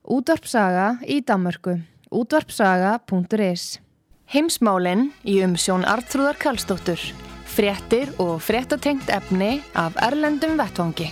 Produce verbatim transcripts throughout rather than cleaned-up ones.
Útvarpsaga í Danmörku. útvarpsaga punktur is. Heimsmálin í umsjón Arnþrúðar Karlsdóttur. Fréttir og fréttatengt efni af erlendum vettvangi.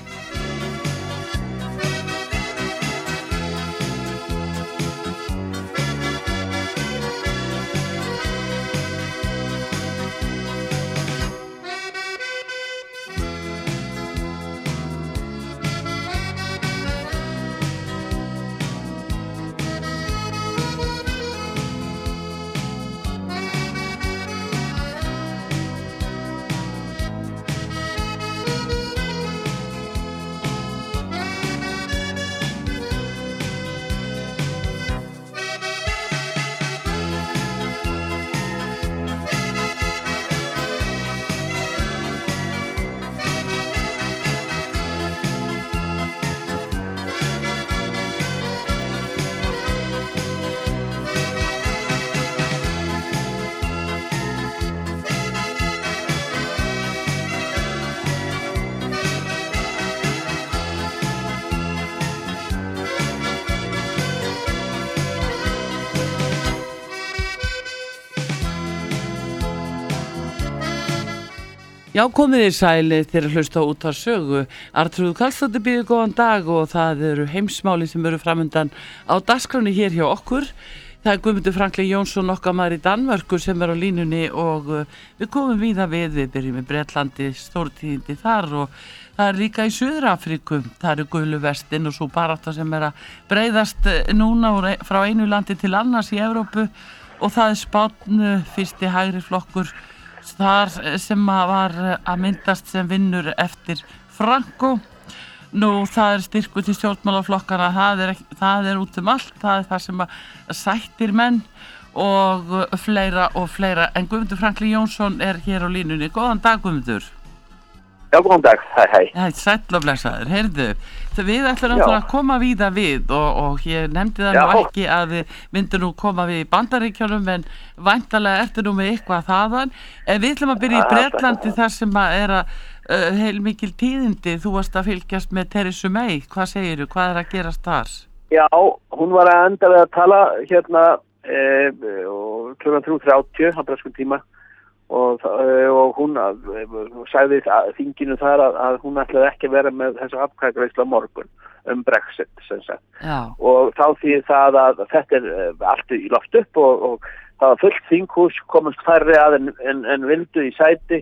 Já, komið þið sæli þegar hlusta út af sögu. Arnþrúður Karlsdóttir býður góðan dag og það eru heimsmáli sem eru framundan á dagskránni hér hjá okkur. Það er Guðmundur Franklin Jónsson, okkar maður í Danmörku, sem er á línunni og við komum víða við. Við byrjum í Bretlandi, stórtíðindi þar og það er líka í Suður-Afríku. Það eru guluvestin og svo barátta sem er að breiðast núna frá einu landi til annars í Evrópu og það er Spánn, fyrsti hægri flokkur þar sem var að myndast sem vinnur eftir Franco. Nú það er styrkur til stjórnmálaflokkana, það er, það er út um allt, það er það sem að sættir menn og fleira og fleira. En Guðmundur Franklin Jónsson er hér á línunni. Góðan dag, Guðmundur. Já, góðan dag, hæ, hæ. Hæ, sæll og blessaður, heyrðu. Við ætlum að koma víða við og, og ég nefndi það Já. nú ekki að við myndum nú koma við í Bandaríkjunum en væntalega ertu nú með eitthvað þaðan. En við ætlum að byrja í Bretlandi þar sem að er að uh, heil mikil tíðindi. Þú varst að fylgjast með Theresa May. Hvað segirðu? Hvað er að gerast þar? Já, hún var að enda við að tala hérna eh, klukkan þrjú þrjátíu á breskum tíma. Og, og hún sagði þinginu þar að, að hún ætlaði ekki að vera með þessu atkvæðagreiðslu á morgun um Brexit sem sagt. Og þá því það að þetta er allt í loft upp og, og það var fullt þinghús, komast færri að en, en, en vildu í sæti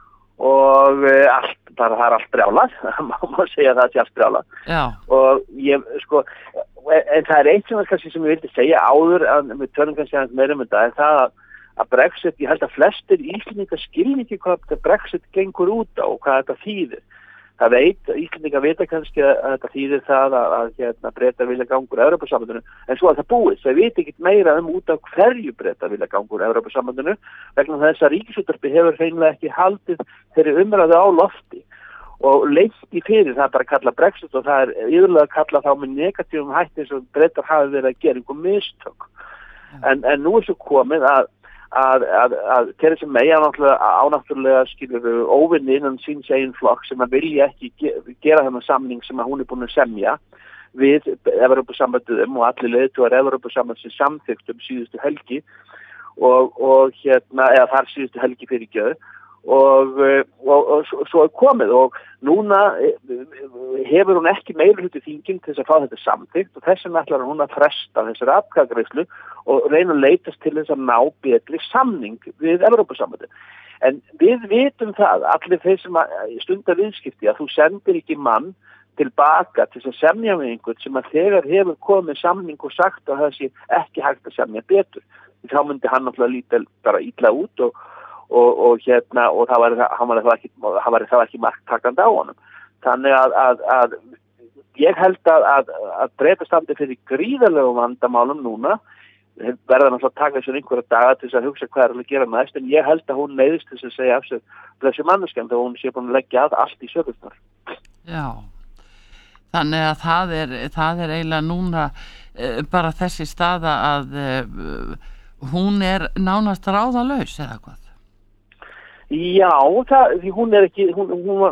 og allt, bara það er allt brjálað, má segja það sé allt brjálað. Og ég sko en það er eitt sem, kannski, sem ég vildi segja áður að við tölum kannski aðeins meira um þetta en það að að Brexit, ég held að flestir Íslendingar skilja ekki hvað Brexit gengur út á og hvað þetta þýðir. Það veit, Íslendingar vita kannski að þetta þýðir það að, að hérna, Bretar vilja ganga úr Evrópusambandinu, en svo að það búið, það veit ekki meira um út á hverju Bretar vilja ganga úr Evrópusambandinu, vegna þess að Ríkisútvarpið hefur hreinlega ekki haldið þeirri umræðu á lofti og lengt í fyrir það bara kalla Brexit og það er yfirlega að kalla þá með negatífum hætti eins og Bretar hafi verið að gera einhver mistök. En, en nú er svo komið að að, að, að Theresa May ánáttúrulega skilur óvinni innan síns eigin flokk sem að vilja ekki ge- gera þennan samning sem að hún er búin að semja við Evrópusambandið og allir leiðtogar Evrópusambandsins samþykktum síðustu helgi og, og hérna, eða þar síðustu helgi fyrir gjöð og, og, og svo er komið og núna hefur hún ekki meirihluta þingin til þess að fá þetta samþykkt og þess vegna ætlar hún að fresta þessari atkvæðagreiðslu og reyna að leitast til þess að ná betri samning við Evrópusambandið. En við vitum það, allir þeir sem stunda viðskipti, að þú sendir ekki mann tilbaka til að semja með einhvern sem að þegar hefur komið samning og sagt að það sé ekki hægt að semja betur. Þá myndi hann náttúrulega líta bara illa út og Og, og hérna og það var það var ekki það var það ekki marktakandi á honum. Þannig að, að, að ég held að að, að Bretar standi fyrir gríðarlegum vandamálum núna. Verða náttúrulega að taka þessu einhverja daga til þess að hugsa hvað er að gera næst en ég held að hún neyðist til að segja af sér þessi manneskjan þegar hún sé búin að leggja að allt í sögurnar. Já. Þannig að það er það er eiginlega núna uh, bara þessi staða að uh, hún er nánast ráðalaus eða hvað? Já, það, því hún er ekki, hún, hún, var,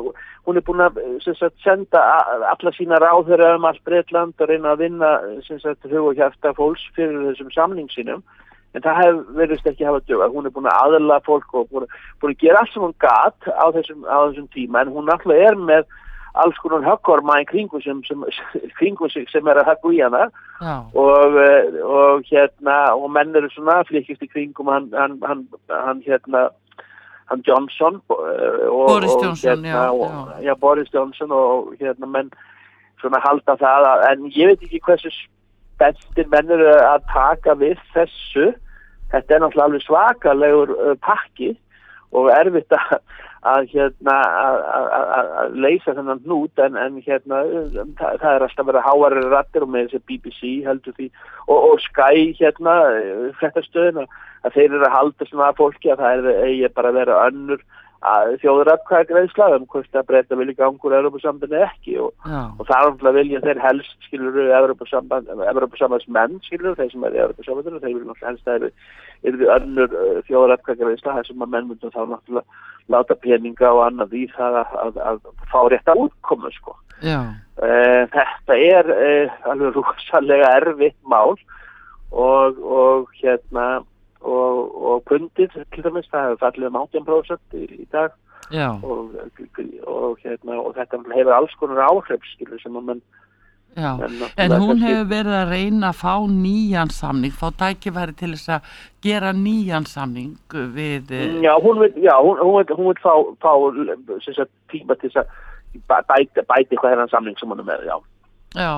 hún er búin að sem sagt, senda alla sína ráðherra um allt Bretland og reyna að vinna sem sagt, hug og hjarta fólks fyrir þessum samning sínum, en það hef, verðist ekki hafa dugað. Hún er búin að aðla fólk og búin, búin að gera allt sem hún gat á þessum, á þessum tíma, en hún alltaf er með alls konar höggorma í kringum sem, sem, kringum sig sem er að höggu í hana og, og hérna og menn eru svona flikist í kringum hann, hann, hann, hann hérna hann Johnson og, Boris og, Johnson hérna, já, og, já. já, Boris Johnson og hérna menn svona halda það að, en ég veit ekki hversu spenntir menn eru að taka við þessu. Þetta er náttúrulega alveg svakalegur uh, pakki og erfitt að að hérna að leysa þennan hnút en, en hérna það, það er alltaf verið háarri raddir og með þessi B B C heldur því og, og Sky hérna fréttastöðin að þeir eru að halda svona að fólki að það er eigi bara að vera önnur þjóðaratkvæðagreiðsla um hvort að Breta vilja ganga úr Evrópusambandinu ekki og, og það er náttúrulega vilja þeir helst skilur Evrópusamband Evrópusambandsmenn skilur þeir sem er í Evrópusambandinu þeir vilja náttúrulega helst að þeir eru önnur þjóðaratkvæðagreiðsla þar sem að menn myndum þá náttúrulega láta peninga og annað í það að, að, að fá rétt að útkomu sko. Uh, þetta er uh, alveg rosalega erfitt mál og, og hérna og, og pundið til dæmis, það hefur fallið um átján prósent í, í dag og, og, hérna, og þetta hefur alls konar áhrif skilur sem að menn Já, en hún hefur verið að reyna að fá nýjan samning, fá tækifæri til þess að gera nýjan samning við... Já, hún vil, já, hún, hún vil, hún vil fá, fá sagt, tíma til þess að bæti, bæti hvað er hann samning sem hún er með, já. Já.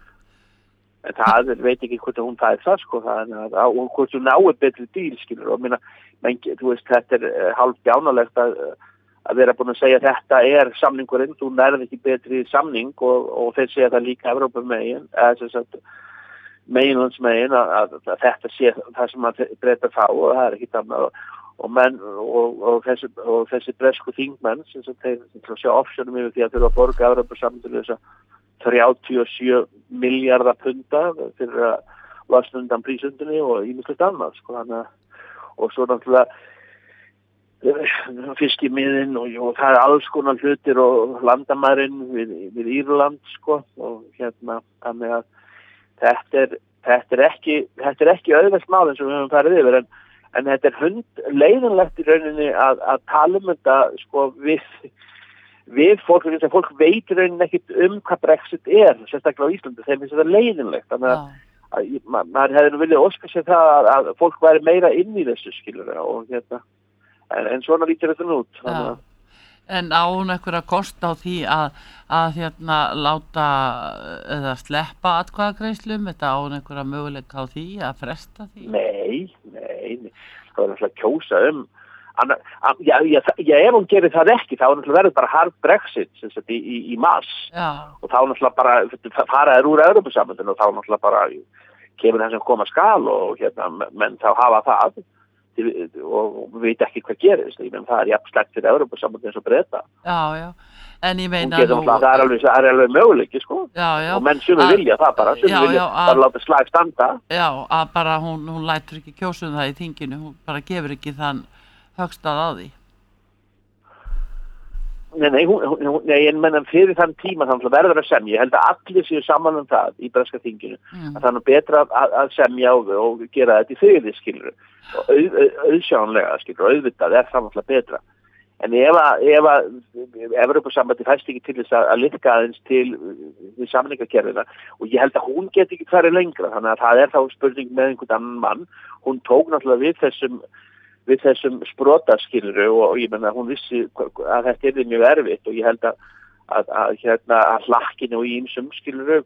En það veit ekki hvort hún fæði það, sko, það er að, og hvort hún náir betri díl, skilur, og minna, menn, þú veist, þetta er hálf bjánalegt að að vera búin að segja að þetta er samningurinn, þú nærði ekki betri samning og, og þeir segja það líka Evrópumegin, eða þess að meginlandsmegin að, að, að þetta sé það sem að Breta fá og það er ekki annað og, og, menn, og, og, þessi, og þessi bresku þingmenn sem þeir til að sjá optionum yfir því að þurfa að borga Evrópusambandur þess að þrjátíu og sjö milljarða punda fyrir að losna undan prísundinni og ýmislegt annað sko, hana, og svo náttúrulega fiskimiðin og, og það er alls konar hlutir og landamærin við, við Írland sko og hérna þannig að þetta er, þetta er ekki þetta er ekki auðvelt mál eins og við höfum farið yfir en, en þetta er hund leiðinlegt í rauninni að, að tala um þetta sko við við fólk, þegar fólk veit rauninni ekkit um hvað Brexit er, sérstaklega á Íslandi þeim finnst þetta leiðinlegt þannig að, að ma, maður hefði nú viljað óska sér það að, að fólk væri meira inn í þessu skilur og hérna En, en svona lítur þetta nút. En á hún eitthvað að kosta á því að, að hérna láta eða sleppa atkvæðagreiðslum? Þetta á hún eitthvað möguleika á því að fresta því? Nei, nei, nei. Það er náttúrulega kjósa um. Anna, að, já, já, já, ef hún gerir það ekki, þá verður bara hard Brexit sagt, í, í, í mars. Já. Og þá náttúrulega bara faraður úr Evrópusambandinu og þá náttúrulega bara kemur það sem koma skal og hérna, menn þá hafa það. Og við veit ekki hvað gerist menn það er jafn slegt fyrir Evrópusambandið eins og Breta já, já, en ég meina nú, það er alveg, það er alveg möguleiki sko já, já, og menn sumir vilja það bara sumir vilja bara láta slag standa já, að bara hún, hún lætur ekki kjósum það í þinginu hún bara gefur ekki þann högstað á því Nei, nei, hún, hún, nei en menn fyrir þann tíma þannig að verður að semja, ég held að allir séu saman um það í breska þinginu, mm. að það er betra að, að semja og, og gera þetta í friði skilur, og auð, auðsjánlega skilur, og auðvitað er það náttúrulega betra en ef að ef að Evrópusambandið fæst ekki til þess að, að liðka aðeins til við samningakerfina og ég held að hún get ekki farið lengra, þannig að það er þá spurning með einhvern annan mann, hún tók náttúrulega við þessum við þessum sprotaskiluru og, og ég menna hún vissi að þetta er mjög erfitt og ég held að að, að hérna að hlakkinu og ímsum skiluru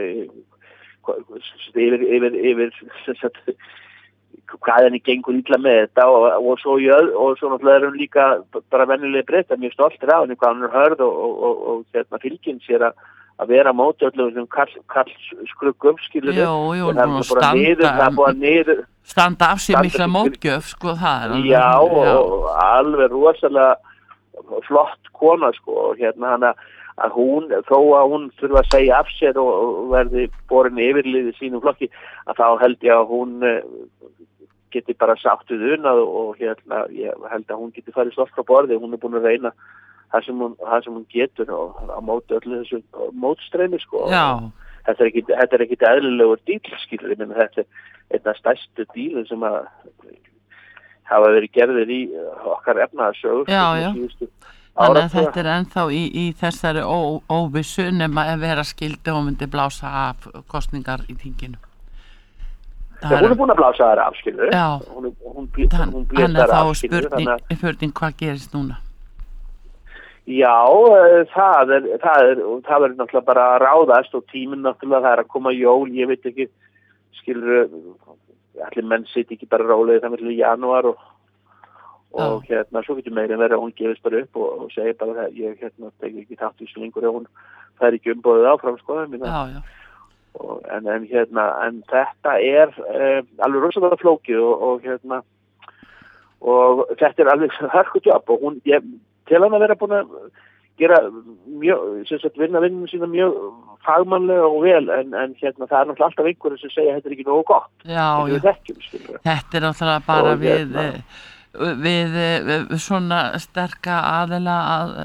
yfir yfir yfir hvað henni gengur illa með þetta og, og svo jöð, og svo náttúrulega er hún líka bara venjulega Breta mjög stoltir á henni hvað hann er hörð og, og, og, og hérna fylginn sér að að vera á móti öllum sem kall, kall skruggum skilur Jú, jú, hún er standa niður, það er búið niður standa af sér mikla mótgjöf sko það er alveg já, já. Og alveg rosalega flott kona sko og hérna hana að hún, þó að hún þurfa að segja af sér og, og verði borin yfirliði sínum flokki að þá held ég að hún geti bara sagt við unað og hérna ég held að hún geti farið stolt frá borði, hún er búin að reyna það sem hún, það sem hún getur á, á móti öllu þessu mótstreymi sko. Já. Þetta er ekki, þetta er ekki eðlilegur díl, skilur, ég menna þetta er einn af stærstu dílum sem að hafa verið gerðir í okkar efnahagssögu. Já, já. Þannig að þetta er ennþá í, í þessari ó, óvissu nema ef vera skildi og myndi blása af kosningar í þinginu. Já, hún er búin að blása þar af, skilur. Já. Hún, hún, hún, Þann, hún hann er þá spurning, að... spurning hvað gerist núna? Já, það er, það er, það verður náttúrulega bara að ráðast og tíminn náttúrulega það er að koma jól, ég veit ekki, skilur, allir menn sitt ekki bara rólegið það með janúar og, og Já. hérna, svo getur meira verið að hún gefist bara upp og, og segir bara það, ég hérna, teki ekki þátt í slengur og hún fær ekki umbóðið áfram, sko, minna. Já, já. Og, en, en hérna, en þetta er eh, alveg rosalega flókið og, og hérna, og þetta er alveg hörkutjobb og hún, ég, til hann að vera búin að gera mjög, sem sagt, vinna vinnum sína mjög fagmannlega og vel, en, en hérna, það er náttúrulega alltaf einhverju sem segja að þetta er ekki nógu gott. Já, já. Þekkjum, þetta er náttúrulega bara og, við, hérna, við, við, við svona sterka aðila að,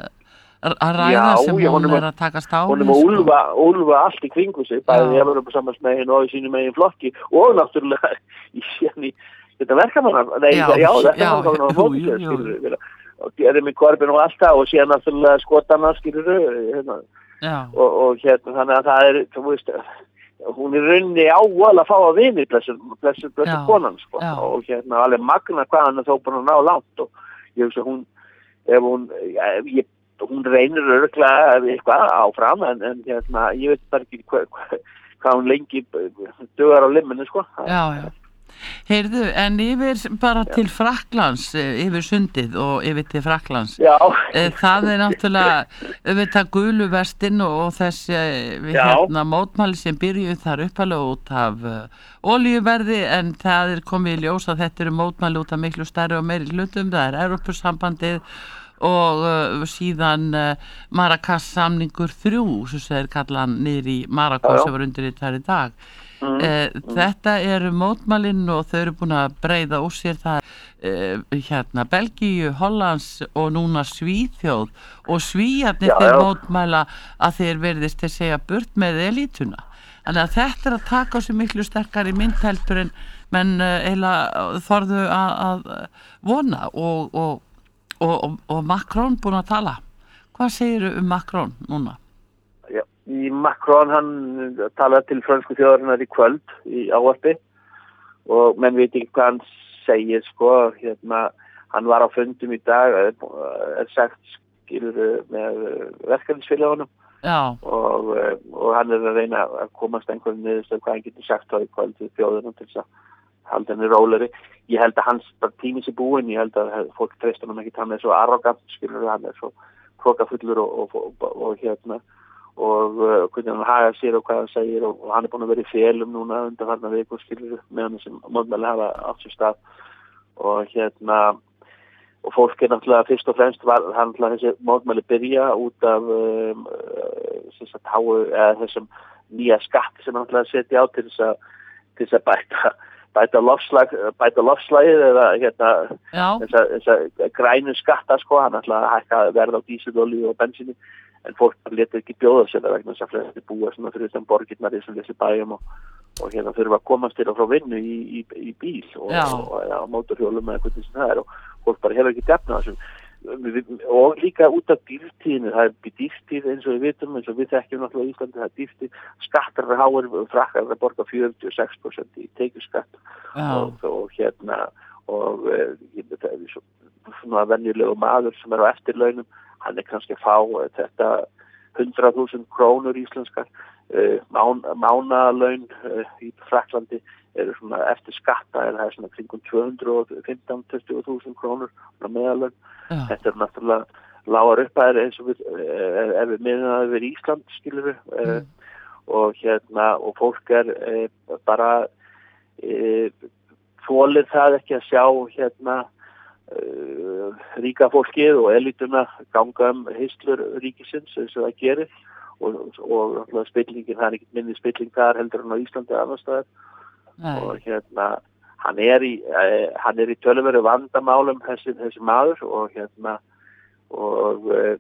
að ræða já, sem já, hún er að takast á. Hún er að úlfa, úlfa allt í kringu sig, bæði ég verður upp saman með henn og í sínum eigin flokki og náttúrulega í sérni, þetta verkamannar, nei, já, já, þetta verkamannar á móti, og gerir mig korfin og allt það og síðan náttúrulega skotana skilur hérna. og, og hérna þannig að það er þú veist, hún er rauninni ával að fá að vini blessur, blessur, blessur konan sko. Og hérna alveg magna hvað hann er þó búin að ná langt og ég veist að hún ef hún, ég, hún reynir örglega eitthvað áfram en, en hérna ég veit bara ekki hvað hva, hva hún lengi dögar á limminu sko. Já, já. Heyrðu, en yfir bara Já. Til Frakklands, yfir sundið og yfir til Frakklands, Já. það er náttúrulega, auðvitað guluvestin og, og þessi hérna, mótmæli sem byrjuð þar uppalega út af uh, olíuverði en það er komið í ljós að þetta eru mótmæli út af miklu stærri og meiri hlutum, það er Evrópusambandið og uh, síðan uh, Marrakesh-samningur þrjú, sem þeir kalla hann niður í Marrakesh sem var undirritaður í dag. Mm, mm. Þetta eru mótmælin og þau eru búin að breiða úr sér það uh, hérna Belgíu, Hollands og núna Svíþjóð og Svíarnir þeir mótmæla að þeir verðist til að segja burt með elítuna. Þannig að þetta er að taka á sig miklu sterkari myndheldur en menn uh, eiginlega þorðu að, að vona og, og, og, og, og Macron búin að tala. Hvað segirðu um Macron núna? Í Macron, hann talaði til frönsku þjóðarinnar í kvöld í ávarpi og menn veit ekki hvað hann segir sko, hérna, hann var á fundum í dag, er sagt skilur með verkefnisfélagunum og, og hann er að reyna að komast einhverjum niðurstöð hvað hann getur sagt á í kvöld til þjóðunum til þess að halda henni róleri. Ég held að hans tími sé búinn, ég held að fólk treystur hann ekki, hann er svo arrogant skilur, hann er svo hrókafullur og, og, og, og, og hérna og uh, hvernig hann haga sér og hvað hann segir og, og hann er búin að vera í félum núna undan þarna vikur skilur meðan þessum mótmæli hafa átt sér stað og hérna og fólk er náttúrulega fyrst og fremst var hann náttúrulega þessi mótmæli byrja út af um, uh, háu, eða þessum nýja skatt sem hann náttúrulega setja á til þess að til þess að bæta bæta lofslag bæta lofslagið eða hérna þessa, þessa grænu skatta sko hann náttúrulega hækka verð á dísilolíu og bensíni en fólk leta ekki bjóða sér vegna þess að flesti búa svona fyrir þessum borgirnar í þessum þessi bæjum og, og hérna þurfa að komast til og frá vinnu í, í, í bíl og, og, og ja, mótorhjólum eða hvernig sem það er og fólk bara hefur ekki defna þessum og líka út af dýrtíðinu, það er dýrtíð eins og við vitum, eins og við þekkjum náttúrulega í Íslandi, það er dýrtíð, skattar er háir, frakkar er að borga fjörutíu og sex prósent í tekjuskatt og, og hérna og það er svona venjulegu maður sem er á eftirlaunum hann er kannski að fá þetta hundrað þúsund krónur íslenskar uh, mán, mánalaun uh, í Frakklandi eru svona eftir skatta er það svona kringum tvö hundruð og fimmtán til tuttugu þúsund krónur meðalaun. Ja. Þetta er náttúrulega lágar upphæðir eins og við uh, ef við miðum að við Ísland skilur við uh, mm. og hérna og fólk er uh, bara uh, þolir það ekki að sjá hérna Uh, ríka fólkið og elituna ganga um hyslur ríkisins eins og það gerir og, og, og spillingin, það er ekkert minni spilling þar heldur hann á Íslandi eða annars staðar og hérna hann er í, uh, hann er í töluveru vandamálum þessi, þessi maður og hérna og uh,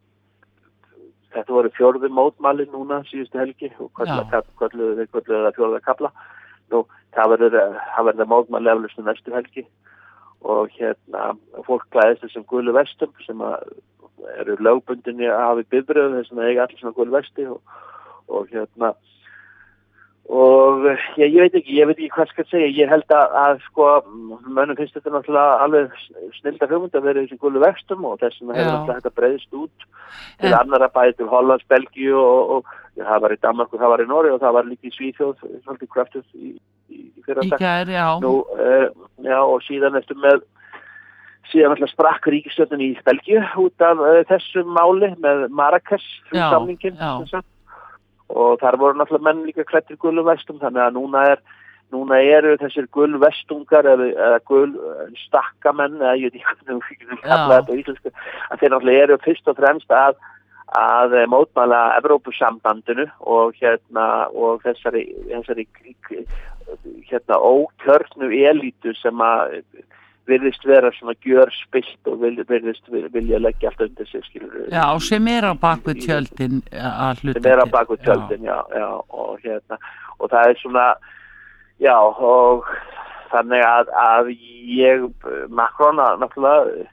þetta voru fjórðu mótmæli núna síðustu helgi og kölluðu það fjórða kafla. Nú, það verður, það verður mótmæli eflaust næstu helgi og hérna fólk klæðist þessum gulu vestum sem að eru lögbundinni að hafa í bifröðum þess að eiga allir svona gulu vesti og, og hérna og ég, ég veit ekki, ég veit ekki hvað skal segja, ég held að, að sko, mönnum finnst þetta náttúrulega alveg snilda hugmynd að vera í þessum gulu vestum og þess vegna hefur náttúrulega þetta breiðst út til en... annarra bæði til Hollands, Belgíu og, og ja, það var í Danmark og það var í Noregi og það var líka í Svíþjóð, svolítið kraftuð í, í, í fyrra dag. Í gær, já. Nú, uh, já, og síðan eftir með, síðan alltaf sprakk ríkisstjórnin í Belgíu út af uh, þessum máli með Marrakesh samningin, sem sagt. Og þar voru náttúrulega menn líka klæddir gulu vestum, þannig að núna er núna eru þessir gul vestungar eða, eða gul stakkamenn eða ég veit ekki hvernig við kalla þetta á íslensku, að þeir náttúrulega eru fyrst og fremst að að mótmæla Evrópusambandinu og hérna og þessari þessari hérna ókjörnu elítu sem að virðist vera svona gjörspillt og virðist vilja leggja allt undir sig, skilur. Já, sem er á bakvið tjöldin að hluta. Sem er á bakvið tjöldin, já, já, og hérna, og það er svona, já, og þannig að, að ég, Macron, náttúrulega,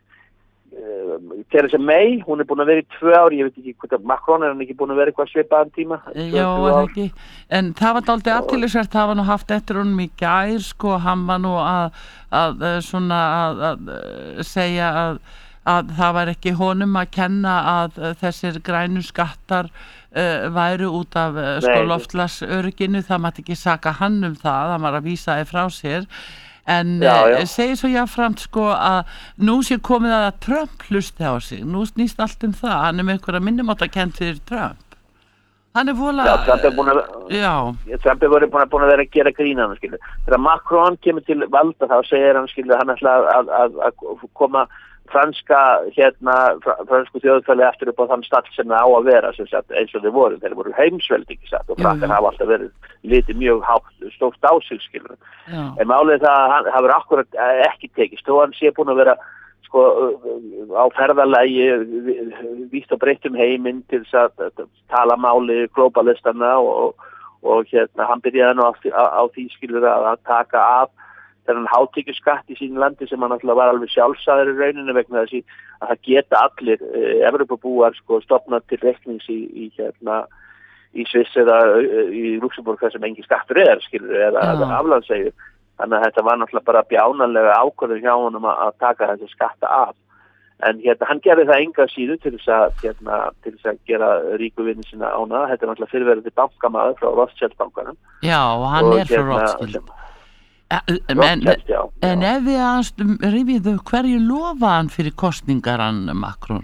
Theresa May, hún er búin að vera í tvö ár, ég veit ekki hvað það, Macron er hann ekki búin að vera eitthvað svipaðan tíma? Já, er ekki, en það var dálítið athyglisvert, það var nú haft eftir honum í gær, sko, hann var nú að, að svona að, að segja að, að það var ekki honum að kenna að þessir grænu skattar uh, væru út af uh, sko loftslagsörygginu, það mátti ekki saka hann um það, hann var að vísa þið frá sér. En já, já. Segir svo jáfnframt sko að nú sé komið að Trump hlusti á sig, nú snýst allt um það, hann er með einhverja minnumáttakennd fyrir Trump. Hann er vola... Já, Trump er búin að, já. Trump er búin að, búin að vera að gera grína hann, skilur. Þegar Macron kemur til valda þá segir hann, skilur, hann ætla að, að, að koma franska, hérna, fransku þjóðfæli eftir upp á þann stall sem það á að vera, sem sagt, eins og þeir voru, þeir voru heimsveldi, ekki satt, og frakkar hafa alltaf verið litið mjög hátt, stórt ásilskilur. En málið það að hann hafur akkurat ekki tekist, þó hann sé búin að vera, sko, á ferðalagi, víst og breytt um heiminn til þess að tala máli globalistana og, og hérna, hann byrjaði nú á, á, á því skilur að, að taka af þennan hátekjuskatt í sínu landi sem hann alltaf var alveg sjálfsagður í rauninu vegna þessi að það geta allir e, Evrópubúar sko stofnað til reiknings í, í hérna í Sviss eða í Luxemburg þar sem engin skattur er skilur eða ja. aflandseyju. Þannig að þetta var náttúrulega bara bjánalega ákvörðun hjá honum að, að taka þessi skatta af. En hérna hann gerði það enga síðu til þess að hérna til þess að gera ríku vinni sína ána. Þetta er náttúrulega fyrirverandi bankamaður frá Rothschild-bankanum. Já, og hann og, er frá hérna, Rothschild. En, en, já, en ef við aðstum rifið hverju lofa hann fyrir kostningar hann Macron?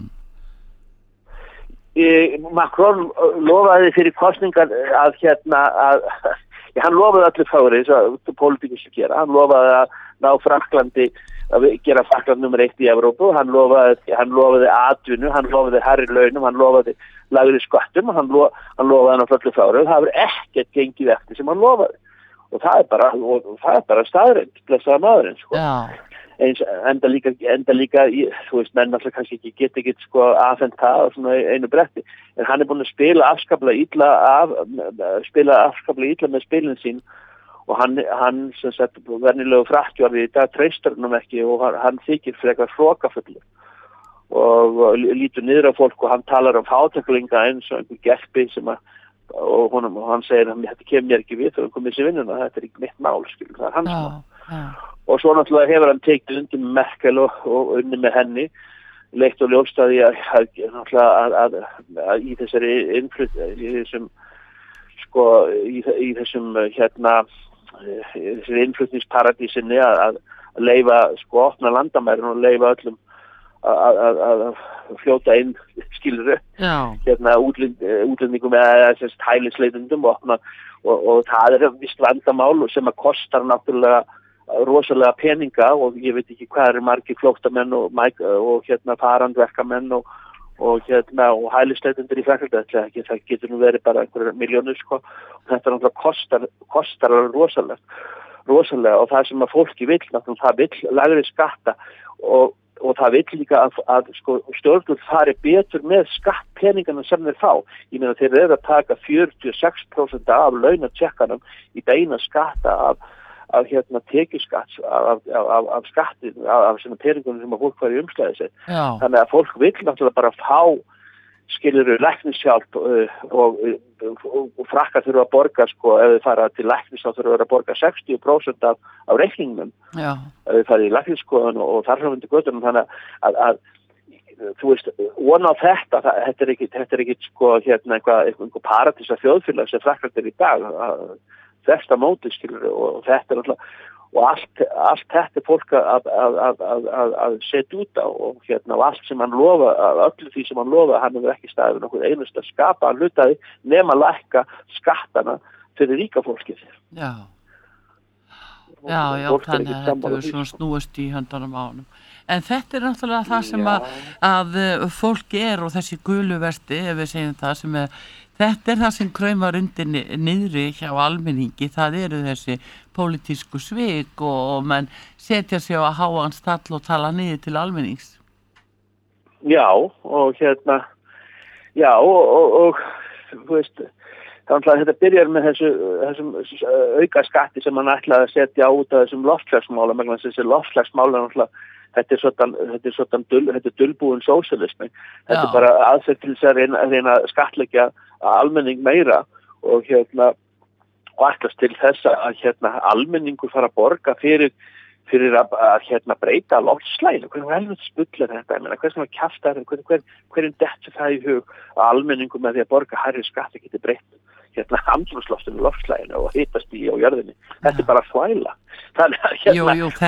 E, Macron lofaði fyrir kostningar að hérna að, ja, hann lofaði allir fári þess að pólitíkus að gera, hann lofaði að ná Frakklandi að gera Frakkland nummer eitt í Evrópu, hann lofaði, hann lofaði atvinnu, hann lofaði hærri launum, hann lofaði lagri skattum, hann, lo, hann lofaði hann allir fári og það hefur ekkert gengið eftir sem hann lofaði. Og það er bara, og það er bara staðreind, blessaða maðurinn, sko. Já. Eins, enda líka, enda líka, þú veist, menn alltaf kannski ekki geta ekki, sko, afhent það og svona einu bretti. En hann er búin að spila afskaplega illa af, spila afskaplega illa með spilin sín og hann, hann sem sagt, vernilegu frakkjörði í dag treystur hann ekki og hann, hann þykir frekar hrókafullur og, og lítur niður á fólk og hann talar um fátæklinga eins og einhver gerpi sem að og hún, hann segir að þetta kemur mér ekki við þegar hann komið sér vinnuna, þetta er ekki mitt mál skilur, það er hans mál ja, ja. Og svo náttúrulega hefur hann tekið undir með Merkel og, og unni með henni leitt og ljóst að, að, að, að, að í þessari innflutt í þessum sko í, í þessum hérna í þessari innflutningsparadísinni að, að leifa sko opna landamærin og leifa öllum að, að, að fljóta inn skiluru hérna útlend, útlendingum eða þess hælisleitundum og, og, og það er vist vandamál sem að kostar náttúrulega rosalega peninga og ég veit ekki hvað eru margir flóttamenn og, og hérna farandverkamenn og, og hérna og hælisleitundur í Frakklandi, það getur nú verið bara einhverjar miljónir sko og þetta náttúrulega kostar, kostar rosalega rosalega og það sem að fólki vill náttúrulega það vill lagri skatta og og það vill líka að, að sko, stjórnvöld fari betur með skattpeningana sem þeir fá. Ég meina þeir eru að taka fjörutíu og sex prósent af launatjekkanum í beina skatta af, af hérna tekjuskatts, af, af, af, af skatti, af, af svona peningunum sem að fólk fari umslæði sig. Já. Þannig að fólk vill náttúrulega bara fá skilur læknishjálp uh, og, og, og frakkar þurfa að borga sko, ef þið fara til læknis þá þurfa að borga sextíu prósent af, af reikningnum Já. Ef þið fara í læknisskoðun og, og þarfrafandi göttunum þannig að, að þú veist, von á þetta það, þetta er ekki, þetta er ekki sko hérna einhvað, einhvað paradísa þjóðfélag sem frakkar er í dag þetta móti skilur og, og þetta er alltaf og allt, allt þetta er fólk að, að, að, að, að setja út á og hérna og allt sem hann lofa, öllu því sem hann lofa, hann hefur ekki staðið nokkuð einust að skapa hann hlutaði nema lækka skattana fyrir ríka fólkið. Já, já, já, þannig að þetta er svona snúist í höndanum á honum. En þetta er náttúrulega það sem að, að fólk er og þessi guluversti, ef við segjum það sem er, þetta er það sem kraumar undir niðri hjá almenningi, það eru þessi pólitísku svik og, og menn setja sig á háan stall og tala niður til almennings. Já, og hérna, já, og, og, og þú veist, þannig að þetta byrjar með þessu, þessum auka skatti sem hann ætlaði að setja út af þessum loftslagsmálum, vegna þessi loftslagsmálum náttúrulega Þetta er svona, þetta er svona, dul, þetta er dulbúin sósíalismi. Þetta er bara aðferð til þess að reyna, reyna að skattleggja almenning meira og hérna, og ætlast til þess að hérna almenningur fara að borga fyrir, fyrir að, að hérna breyta loftslaginu. Hvernig helviti spull er þetta? Ég meina, hvers konar kjafta er þetta? Hver, hverjum dettur það í hug að almenningur með því að borga hærri skatti geti breytt hérna andrúmsloftinu loftslaginu og hitast í á jörðinni. Þetta er bara þvæla. Þannig að hérna, jú, jú,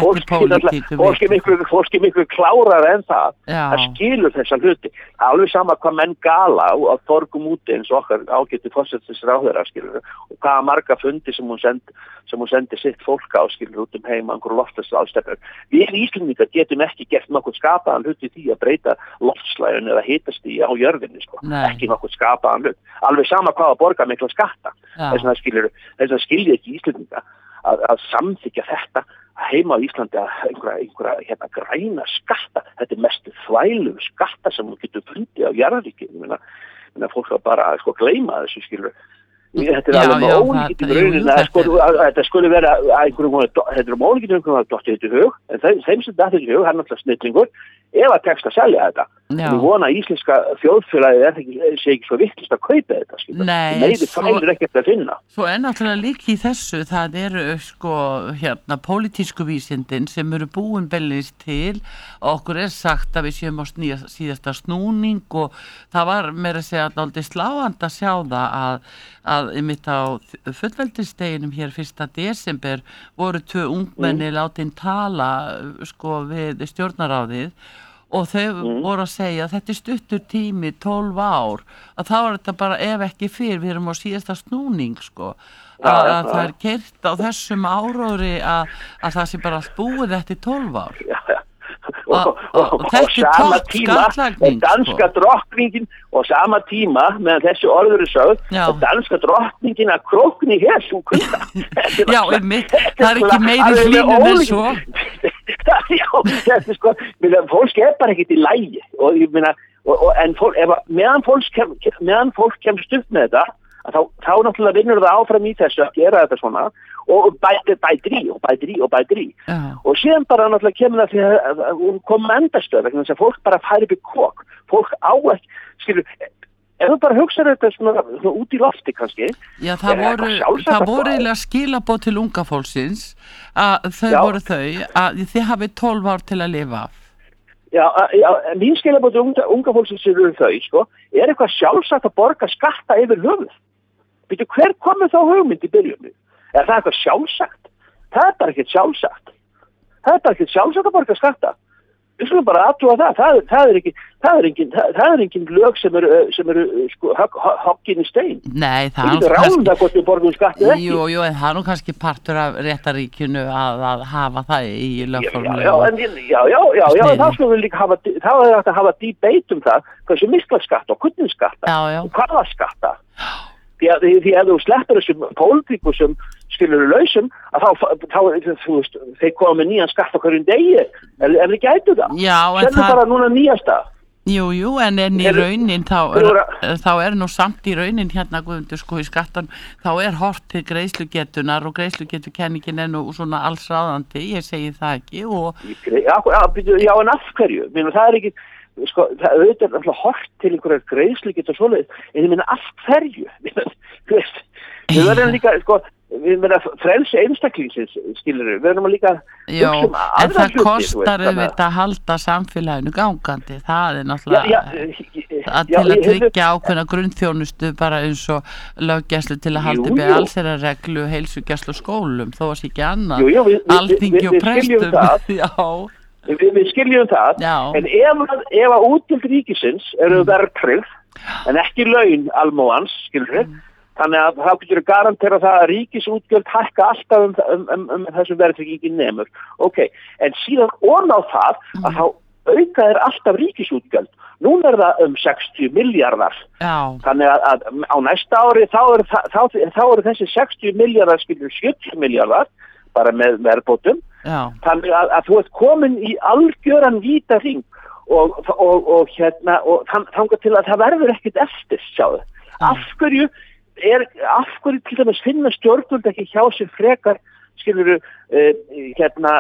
fólk er miklu, miklu, miklu klárar en það Já. að skilur þessa hluti. Alveg sama hvað menn gala á torgum úti eins og okkar ágæti forsætisráðherra skilur og hvaða marga fundi sem hún sendi, sem hún sendi sitt fólk á skilur út um heim einhverju loftslagsráðstefnur. Við Íslendingar getum ekki gert nokkuð skapaðan hluti því að breyta loftslaginu eða hitast í á jörðinni sko. Ekki nokkuð skapaðan hlut. Alveg sama hvað að borga mikla skatta. Þess vegna skilur, þess vegna skilja ekki Íslendinga að, að samþykja þetta heima á Íslandi að einhverja, einhverja hérna, græna skatta. Þetta er mestu þvælu skatta sem hún getur fundið á jarðaríkinu. Ég meina, meina fólk að bara sko gleyma þessu skilur. Þetta er já, alveg með ólíkindum raunin að sko, þetta skulle vera að einhverjum þetta er um ólíkindum einhverjum að dottið þetta í hug en þeim, þeim sem þetta í hug, hann er alltaf snillingur ef að tekst að selja þetta. En ég vona að íslenska þjóðfélagið er ekki, sé ekki svo vittlust að kaupa þetta. Nei, meiri fælir ekkert að finna. Svo er náttúrulega líka í þessu, það eru sko hérna pólitísku vísindin sem eru búin beinlínis til og okkur er sagt að við séum á snýja, síðasta snúning og það var meira að segja alltaf sláandi að sjá það að, að mitt á fullveldisdeginum hér fyrsta desember voru tvö ungmenni mm. látin tala sko við stjórnaráðið og þau mm. voru að segja að þetta er stuttur tími, tólf ár, að þá er þetta bara ef ekki fyrr, við erum á síðasta snúning sko, að, að, að það er kert á þessum áróri að, að það sé bara allt búið eftir tólf ár. Já, já. Og, og, og, og, og sama tíma danska sko. drottningin og sama tíma meðan þessi orður er sögð og danska drottningin að krókni hér svo kvita. Já, einmitt, það er ekki meiri hlýnum en svo. Já, þetta er sko, fólk er bara ekkert í lægi og ég meina, og, og, en fólk, ef, meðan fólk, kem, meðan fólk kemst upp með þetta, þá, þá náttúrulega vinnur það áfram í þessu að gera þetta svona og bætir í og bætir í og bætir í uh. og síðan bara náttúrulega kemur það því að hún kom endastöð vegna þess að fólk bara færi upp í kók, fólk á ekki, skilur, ef þú bara hugsaður þetta svona, svona út í lofti kannski. Já, það voru, það voru eiginlega skilaboð til unga fólksins að þau Já. voru þau að þið hafið tólf ár til að lifa af. Já, já mín skilaboð til unga, unga fólksins eru þau, sko, er eitthvað sjálfsagt að borga skatta yfir höfuð. Býtu, hver komið þá hugmynd í byrjunni? Er það eitthvað sjálfsagt? Það er bara ekkert sjálfsagt. Það er bara ekkert sjálfsagt að borga skatta. Við skulum bara aðtúa það. Það er, það er ekki, það er engin, það, það er engin lög sem eru, sem eru sko hoggin í stein. Nei, það er kannski það hvort við borgum skattið ekki. Jú, jú, en það er nú kannski partur af réttaríkinu að, að hafa það í lögformlegu. Já, já, en, já, já, já, já, en þá skulum við líka hafa, þá er þetta að hafa debate um það, hversu mikla skatta og hvernig skatta og hvaða skatta. því að, því að þú sleppur þessum pólitíku sem skilur lausum, að þá, þá þú veist, þeir koma með nýjan skatt á hverjum degi, ef þeir gætu það. Já, en það... bara núna nýjasta. Jú, jú, en en í raunin, þá er, þá er nú samt í raunin hérna, Guðmundur, sko, í skattan, þá er hort til greiðslugetunar og greiðslugetukenningin er nú svona allsráðandi, ég segi það ekki, og... Já, já, en af hverju? Mér það er ekki... Sko, það auðvitað er alltaf hort til einhverjar greiðslugetur og svoleiðis, en ég minna af hverju, þú veist, við verðum líka, sko, við verðum frelsi einstaklingsins, skilur við, við verðum að líka já, um en það hluti, kostar auðvitað að halda samfélaginu gangandi, það er náttúrulega já, já, að til að tryggja ákveðna grunnþjónustu bara eins og löggæslu til að halda með allsherjarreglu, heilsugæslu og skólum, þó að sé ekki annað, jú, jú, við, alþingi við, og við prestum, já. Við, við skiljum það, já. En ef, ef að útgjöld ríkisins eru mm. verðtryggð, en ekki laun almúans, skilur við, mm. þannig að það getur að garantera það að ríkisútgjöld hækka alltaf um, um, um, um þessum verðtryggingin nemur. Ok, en síðan orð á það mm. að þá auka er alltaf ríkisútgjöld. Nú er það um sextíu milljarðar. Já. Þannig að, að á næsta ári þá eru, þá, þá eru þessi sextíu milljarðar skilur sjötíu milljarðar, bara með verðbótum. Já. Þannig að, að þú ert komin í algjöran víta hring og, og, og hérna og þangað til að það verður ekkert eftir, sjáðu. Ja. Af hverju er, af hverju til dæmis finna stjórnvöld ekki hjá sér frekar, skiluru, uh, hérna,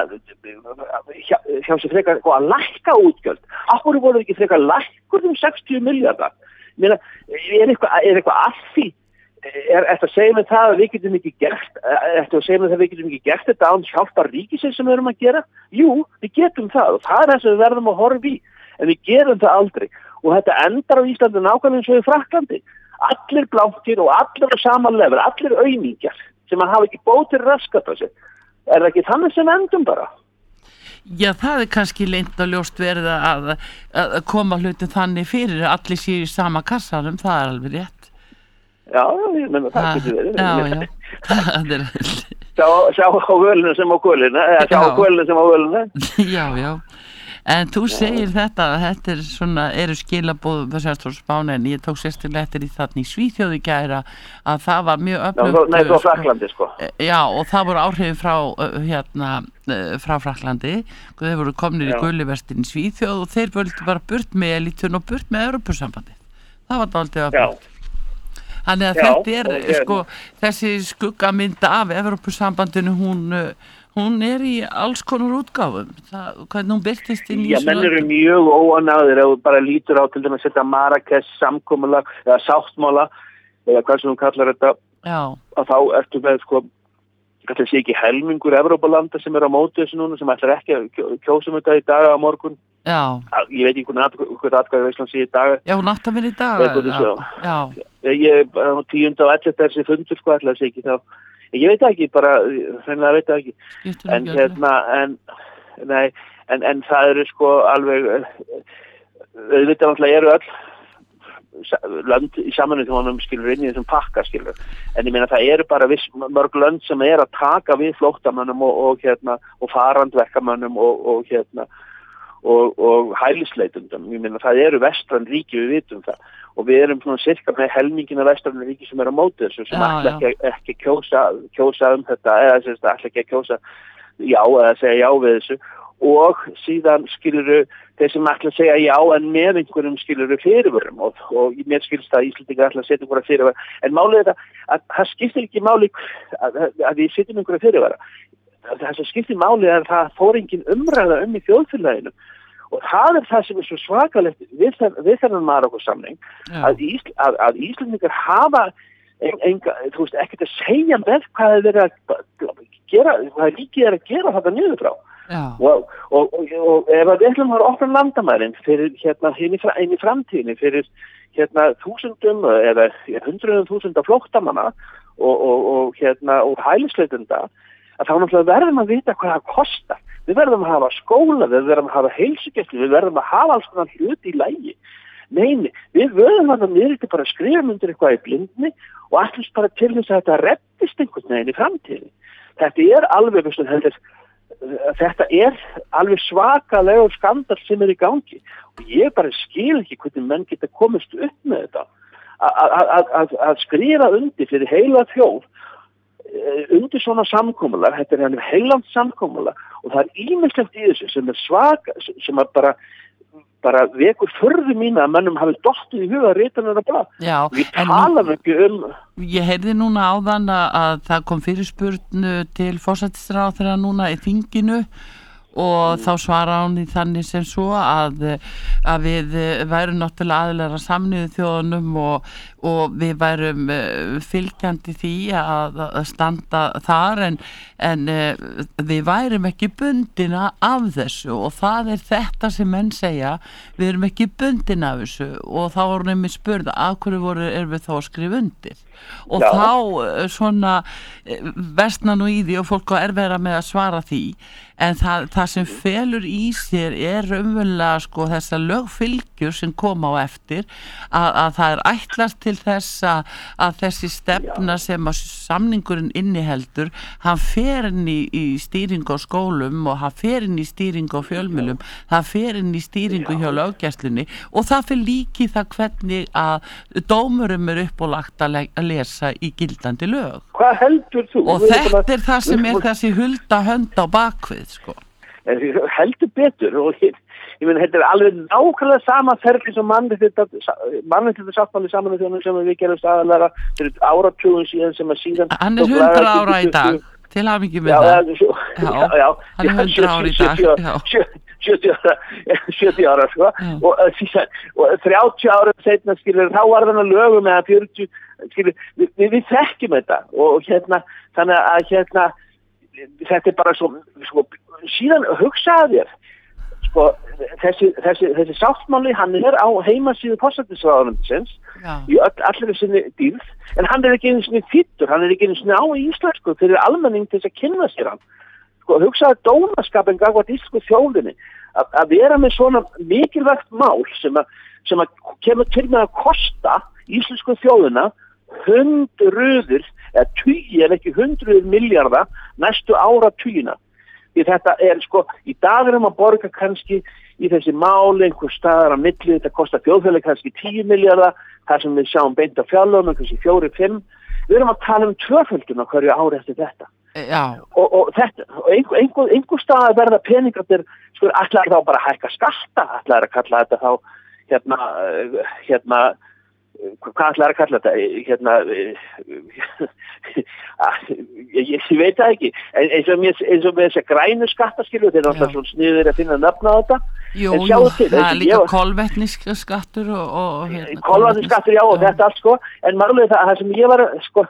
hjá, hjá sér frekar og að lækka útgjöld. Af hverju voru ekki frekar lækkur um sextíu milljarðar? Mér meina, er eitthvað, er eitthvað að því? Er þetta að segja með það að við getum ekki gert, eftir að segja með það að við getum ekki gert þetta án hjálpar ríkisins sem við erum að gera? Jú, við getum það og það er það sem við verðum að horfa í, en við gerum það aldrei. Og þetta endar á Íslandi nákvæmlega eins og í Frakklandi. Allir blankir og allir á sama level, allir aumingjar sem að hafa ekki bótir raskat á sig. Er það ekki þannig sem endum bara? Já, það er kannski leynt og ljóst verið að, að koma hlutin þannig fyrir að allir séu í sama kassanum, það er alveg rétt. Já, ég menna það getur verið. Já, já, það er... Sjá, sjá á völinu sem á gölinu, eða sjá á gölinu sem á völinu. Já, já. En þú segir já. Þetta, að þetta er svona, eru skilabóð þessar spáni, en ég tók sérstaklega eftir í þarna í Svíþjóði gæra að það var mjög öflugt. Nei, frá Frakklandi, sko. Já, og það voru áhrifin frá, hérna, frá Frakklandi, þeir voru komnir já. Í gulliverstin í Svíþjóð og þeir völdu bara burt með elitun og burt með Evrópusambandi. Það var dálítið öflugt. Þannig að já, þetta er, og, sko, þessi skuggamynda af Evrópusambandinu, hún, hún er í alls konar útgáfum. Það, hvernig hún byrtist inn í... Já, menn eru mjög óanægðir ef þú bara lítur á til dæmis að setja Marrakesh samkomulag eða sáttmála, eða hvað sem hún kallar þetta, já. Að þá ertu með, sko, þetta sé ekki helmingur Evrópulanda sem er á móti þessu núna, sem ætlar ekki að kjósa um þetta í dag á morgun. Já. Ég veit ekki hvernig atkvæði Ísland sé í dag. Já, hún átt að vera í dag. Já. Já. Ég er tíunda og ellefta þessi fundur, sko, ætla að sé ekki þá. Ég veit ekki, bara, hreinlega veit ekki. Skiptur en hérna, en, nei, en, en það eru sko alveg, auðvitað náttúrulega eru öll lönd í Sameinuðu þjóðunum skilur inn í þessum pakka skilur. En ég meina það eru bara viss mörg lönd sem er að taka við flóttamönnum og, og hérna, og farandverkamönnum og, og hérna, og, og hælisleitundum. Ég meina það eru vestræn ríki, við vitum það og við erum svona cirka með helmingina vestræn ríki sem er á móti þessu sem já, ætla ekki, ekki kjósa, kjósa um þetta eða þess að ætla ekki að kjósa já eða segja já við þessu og síðan skiluru þeir sem ætla að segja já en með einhverjum skiluru fyrirvörum og, og mér skilst að Íslendingar ætla að setja einhverja fyrirvöra en málið er að, að það skiptir ekki máli að, að við setjum einhverja fyrirvöra það sem skiptir máli er að það fór engin umræða um í þjóðfélaginu og það er það sem er svo svakalegt við, við þennan Marokkósamning að, Ísl, að, að Íslendingar hafa en, enga, þú veist, ekkert að segja með hvað er verið að gera, hvað ríkið er að gera þetta niður frá og, og, og, og ef að við ætlum að opna landamærin fyrir hérna inn í, inn í framtíðinni fyrir hérna þúsundum eða hundruðum þúsunda flóttamanna og, og, og hérna og hælisleitenda að þá náttúrulega verðum að vita hvað það kostar. Við verðum að hafa skóla, við verðum að hafa heilsugæslu, við verðum að hafa alls konar hluti í lagi. Nei, við verðum að það niður ekki bara að skrifa undir eitthvað í blindni og allins bara til þess að þetta reddist einhvern veginn í framtíðinni. Þetta er alveg, veistu, heldur, þetta er alveg svakalegur skandal sem er í gangi og ég bara skil ekki hvernig menn geta komist upp með þetta. að skrifa undir fyrir heila þjóð undir svona samkomulag, þetta er henni heiland samkomulag og það er ýmislegt í þessu sem er svag, sem er bara bara vekur förðu mína að mannum hafi dottið í huga ritanir að blað. Já, við talaðum ekki um... Ég heyrði núna áðan að, að það kom fyrirspurn til forsætisráðherra núna í þinginu og mm. þá svara hún í þannig sem svo að, að við værum náttúrulega aðilega Sameinuðu þjóðunum og, og við værum fylgjandi því að, að standa þar en, en við værum ekki bundina af þessu og það er þetta sem menn segja, við erum ekki bundina af þessu og þá voru nefnir spurð af hverju voru, erum við þá að skrifa undir og Já. Þá svona versna nú í því og fólk er verið með að svara því en það, það sem felur í sér er umvöldlega sko þessa lögfylgjur sem koma á eftir að, að það er ætlast til þess að, að þessi stefna Já. Sem að samningurinn inniheldur hann fer inn í, í stýringu á skólum og hann fer inn í stýringu á fjölmiðlum, það fer inn í stýringu hjá löggæslunni og það fer líki það hvernig að dómurum er uppálagt að lesa í gildandi lög. Hvað heldur þú? Og þetta er það sem er þessi hulda hönd á bakvið, sko. Heldur betur og ég, ég meina, þetta er alveg nákvæmlega sama ferli sem mannréttindasáttmáli Sameinuðu þjóðanna sem við gerum staðalega fyrir áratugum síðan sem að síðan... Hann er hundrað ára í dag, til hafingi með það. Já, já, já. Hann er hundrað ára í dag, já. sjötíu ára, sjötíu ára sko. og, og þrjátíu ára seinna skilur þá var þannig lögum eða fjörutíu skilur, við, við, við þekkjum þetta og hérna, þannig að hérna þetta er bara svo, sko, síðan hugsaði þér sko, þessi, þessi, þessi sáttmáli hann er á heimasíðu forsætisráðuneytisins í öll, allir sinni dýrð en hann er ekki einu sinni þýddur, hann er ekki einu sinni á íslensku fyrir almenning til þess að kynna sér hann sko, hugsaði dónaskapin gangvað íslensku þjóðinni að, að vera með svona mikilvægt mál sem að, sem að kemur til með að kosta íslensku þjóðina hundruður eða tugi en ekki hundruður milljarða næstu ára tugina því þetta er sko, í dag erum að borga kannski í þessi máli einhver staðar á milli, þetta kostar þjóðfélag kannski tíu milljarða, það sem við sjáum beint á fjárlögum, kannski fjóri, fimm við erum að tala um tvöföldun á hverju ári eftir þetta Já. og, og þetta, og einhver, einhver, einhver staðar verða peningarnir, sko, ætlaði þá bara að hækka skatta, ætlaði að kalla þetta þá hérna, hérna hvað ætlaði að kalla þetta hérna ég, ég veit það ekki eins og með, eins og með þess að grænu skattaskilu þeir eru alltaf svona sniður að finna nöfn á þetta Jú, jú, það er líka kolvetnisk skattur og, og hérna, kolvetnisk skattur, já, og þetta allt sko en málega það, það sem ég var sko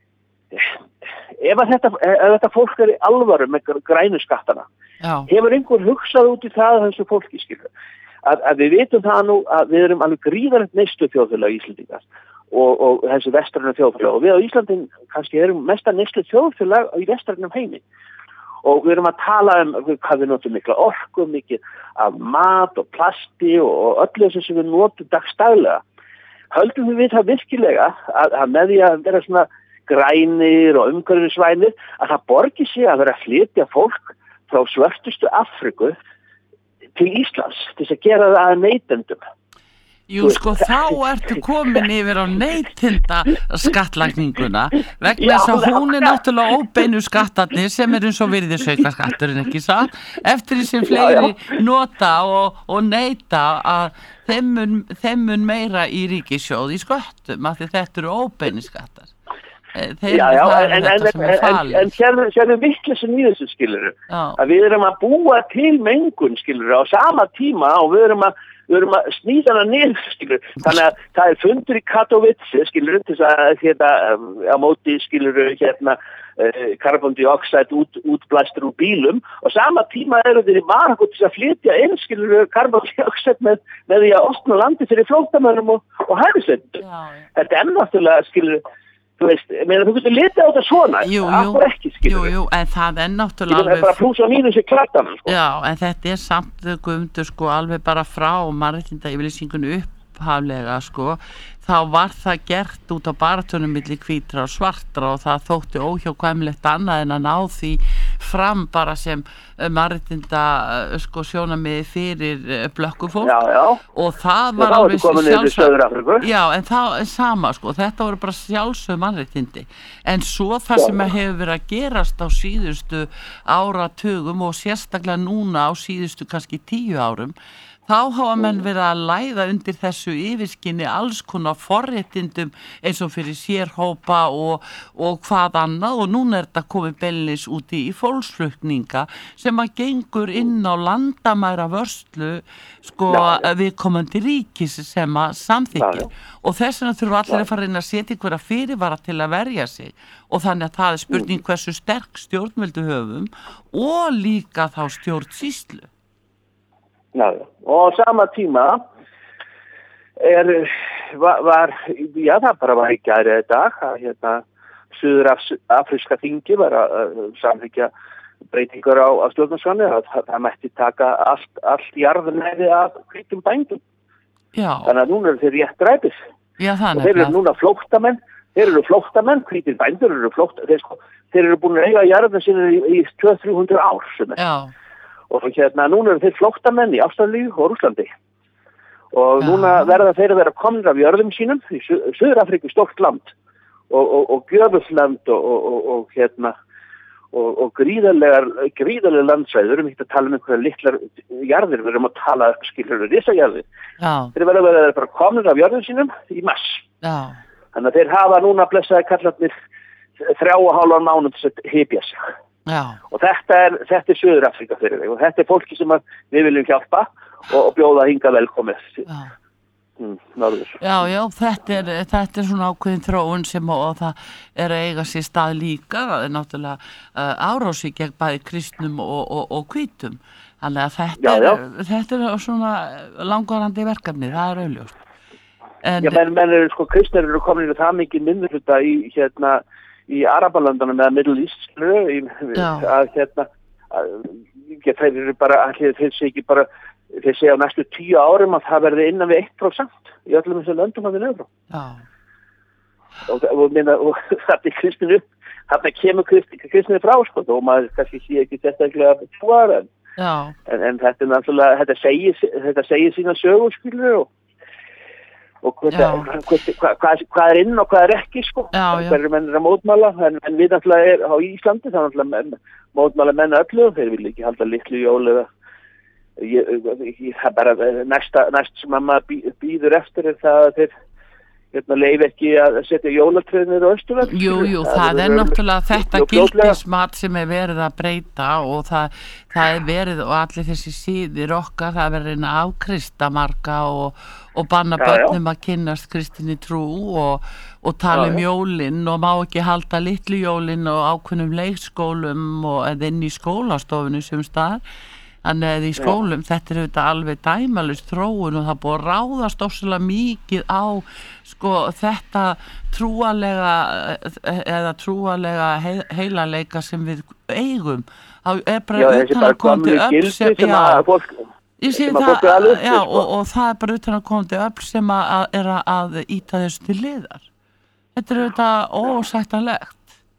ef að þetta, ef þetta fólk er í alvöru með grænu skattana já. Hefur einhver hugsað út í það þessu fólki skilu Að, að við vitum það nú að við erum alveg gríðarlegt neyslu þjóðfélag í Íslandingar og, og þessi vestræna þjóðfélag og við á Íslandin kannski erum mesta neyslu þjóðfélag í vestrænum heimi og við erum að tala um hvað við notum mikla orku, mikið af mat og plasti og, og öllu þessu sem við notum dagstaglega. Höldum við við það virkilega að, að með því að vera svona grænir og umhverfisvænir að það borgi sig að vera að flytja fólk frá svörtustu Afríku til Íslands, til þess að gera það að neytendum. Jú, sko, þá ertu komin yfir á neytenda skattlagninguna vegna þess að hún er náttúrulega óbeinu skattarnir sem er eins og virðisauka skatturinn, ekki satt? Eftir því sem fleiri já, já. Nota og, og neyta að þeim mun, þeim mun meira í ríkissjóð í sköttum, af því þetta eru óbeinu skattar. Þeir já, já, en, en, en, en sérðu vittlesin í þessu skiluru að við erum að búa til mengun skiluru á sama tíma og við erum að, við erum að snýta hana niður skiluru þannig að það er fundur í Katowice skiluru til þess að hérna á móti skiluru hérna uh, karbondioxide út, útblæstur úr bílum og sama tíma eru þeir í Marokkó til að flytja inn skiluru karbondioxide með, með því að opna landi fyrir flóttamönnum og, og hælisveitum þetta er náttúrulega skiluru Þú veist, ég meina, þú getur litið á þetta svona, jú, jú, ekki, jú, jú, en það er náttúrulega alveg... Það er bara plús og mínus í klattanum, sko. Já, en þetta er samt, Guðmundur, sko, alveg bara frá mannréttindayfirlýsingunni upphaflega, sko, þá var það gert út á baráttunum milli hvítra og svartra og það þótti óhjákvæmilegt annað en að ná því fram bara sem mannréttinda sko sjónarmiði fyrir blökkufólk Já, já. og það Og var þá alveg ertu komin niður til Suður-Afríku. Já, en það er sama sko, þetta voru bara sjálfsögð mannréttindi. En svo það sem að hefur verið að gerast á síðustu áratugum og sérstaklega núna á síðustu kannski tíu árum, þá hafa menn verið að læða undir þessu yfirskinni alls konar forréttindum eins og fyrir sérhópa og, og hvað annað og núna er þetta komið beinlínis úti í fólksflutninga sem að gengur inn á landamæra vörslu sko viðkomandi ríkis sem að samþykja og þess vegna þurfa allir að fara inn að setja einhverja fyrirvara til að verja sig og þannig að það er spurning hversu sterk stjórnvöldu höfum og líka þá stjórnsýslu. Já, já. Og á sama tíma er, var, var, já það bara var í gærið dag að hérna Suður-Afríska þingi var að samþykkja breytingar á, á stjórnarskránni að það mætti taka allt, allt jarðnæði af hvítum bændum. Já. Þannig að núna eru þeir rétt ræpis. Já, og þeir eru núna flóttamenn, þeir eru flóttamenn, hvítir bændur eru flótt, þeir, sko, þeir eru búin að eiga jarðna sinni í, í tvö til þrjú hundruð ár sem er. Já. Og hérna núna eru þeir flóttamenn í Ástralíu og Rússlandi og núna verða þeir að vera komnir af jörðum sínum í Suður-Afríku stórt land og, og, og gjöfusland og, og, og, og hérna og, og gríðarlegar gríðarlegar landsvæði, við erum ekki að tala um einhverja litlar jarðir, við erum að tala skilur við risajarðir. Þeir verða að vera bara komnir af jörðum sínum í mass. Já. Þannig að þeir hafa núna blessaði kallarnir þrjá og hálfan mánuð til að hypja sig. Já. Og þetta er, þetta er Suður-Afríka fyrir þig og þetta er fólki sem við viljum hjálpa og, og bjóða hinga velkomið mm, norður. Já, já, þetta er, þetta er svona ákveðin þróun sem og, og það er að eiga sér stað líka, það er náttúrulega uh, árási gegn bæði kristnum og, og, og hvítum. Þannig að þetta, já, já. Er, þetta er svona langvarandi verkefni, það er auðljóst. En, já, menn, menn eru sko, kristnir eru komin í það mikið minnihluta í hérna í Arabalöndunum eða Middle East að hérna að, þeir eru bara þeir segja ekki bara þeir segja á næstu tíu árum að það verði innan við eitt prósent í öllum þessu löndum að við nefnum og, og, minna, og þetta er kristinu þetta kemur kristinu frá sko, og maður kannski sé ekki sérstaklega tvoar en, en, en þetta er náttúrulega þetta segir, þetta segir sína sögur skilur og og hvað, hvað, hvað, hvað er inn og hvað er ekki sko, hverju menn er að mótmála en, en við náttúrulega er á Íslandi þá náttúrulega menn, mótmála menn öllu þeir vil ekki halda litlu jól eða ég, ég, það bara næsta, næst sem maður bí, býður eftir er það að þeir hérna leif ekki að setja jólatröðnir á Austurvöll. Jú, jú, það, það er, er náttúrulega þetta gildismat sem er verið að breyta og það, það er verið og allir þessi síðir okkar, það er verið að afkrista marga og, og banna já, börnum já. Að kynnast kristinni trú og, og tala já, um jólin og má ekki halda litlu jólin og ákveðnum leikskólum og eða inn í skólastofinu sem staðar. Þannig að í skólum, já. Þetta er auðvitað alveg dæmalust þróun og það búið að ráðast óslega mikið á sko þetta trúalega eða trúalega heilaleika sem við eigum. Það er bara utan að koma til öll sem, sem að fólk, sem að það, að já, og, og það er bara utan að koma til öll sem að, er að, að íta þessu til liðar. Þetta er auðvitað ósættanlegt.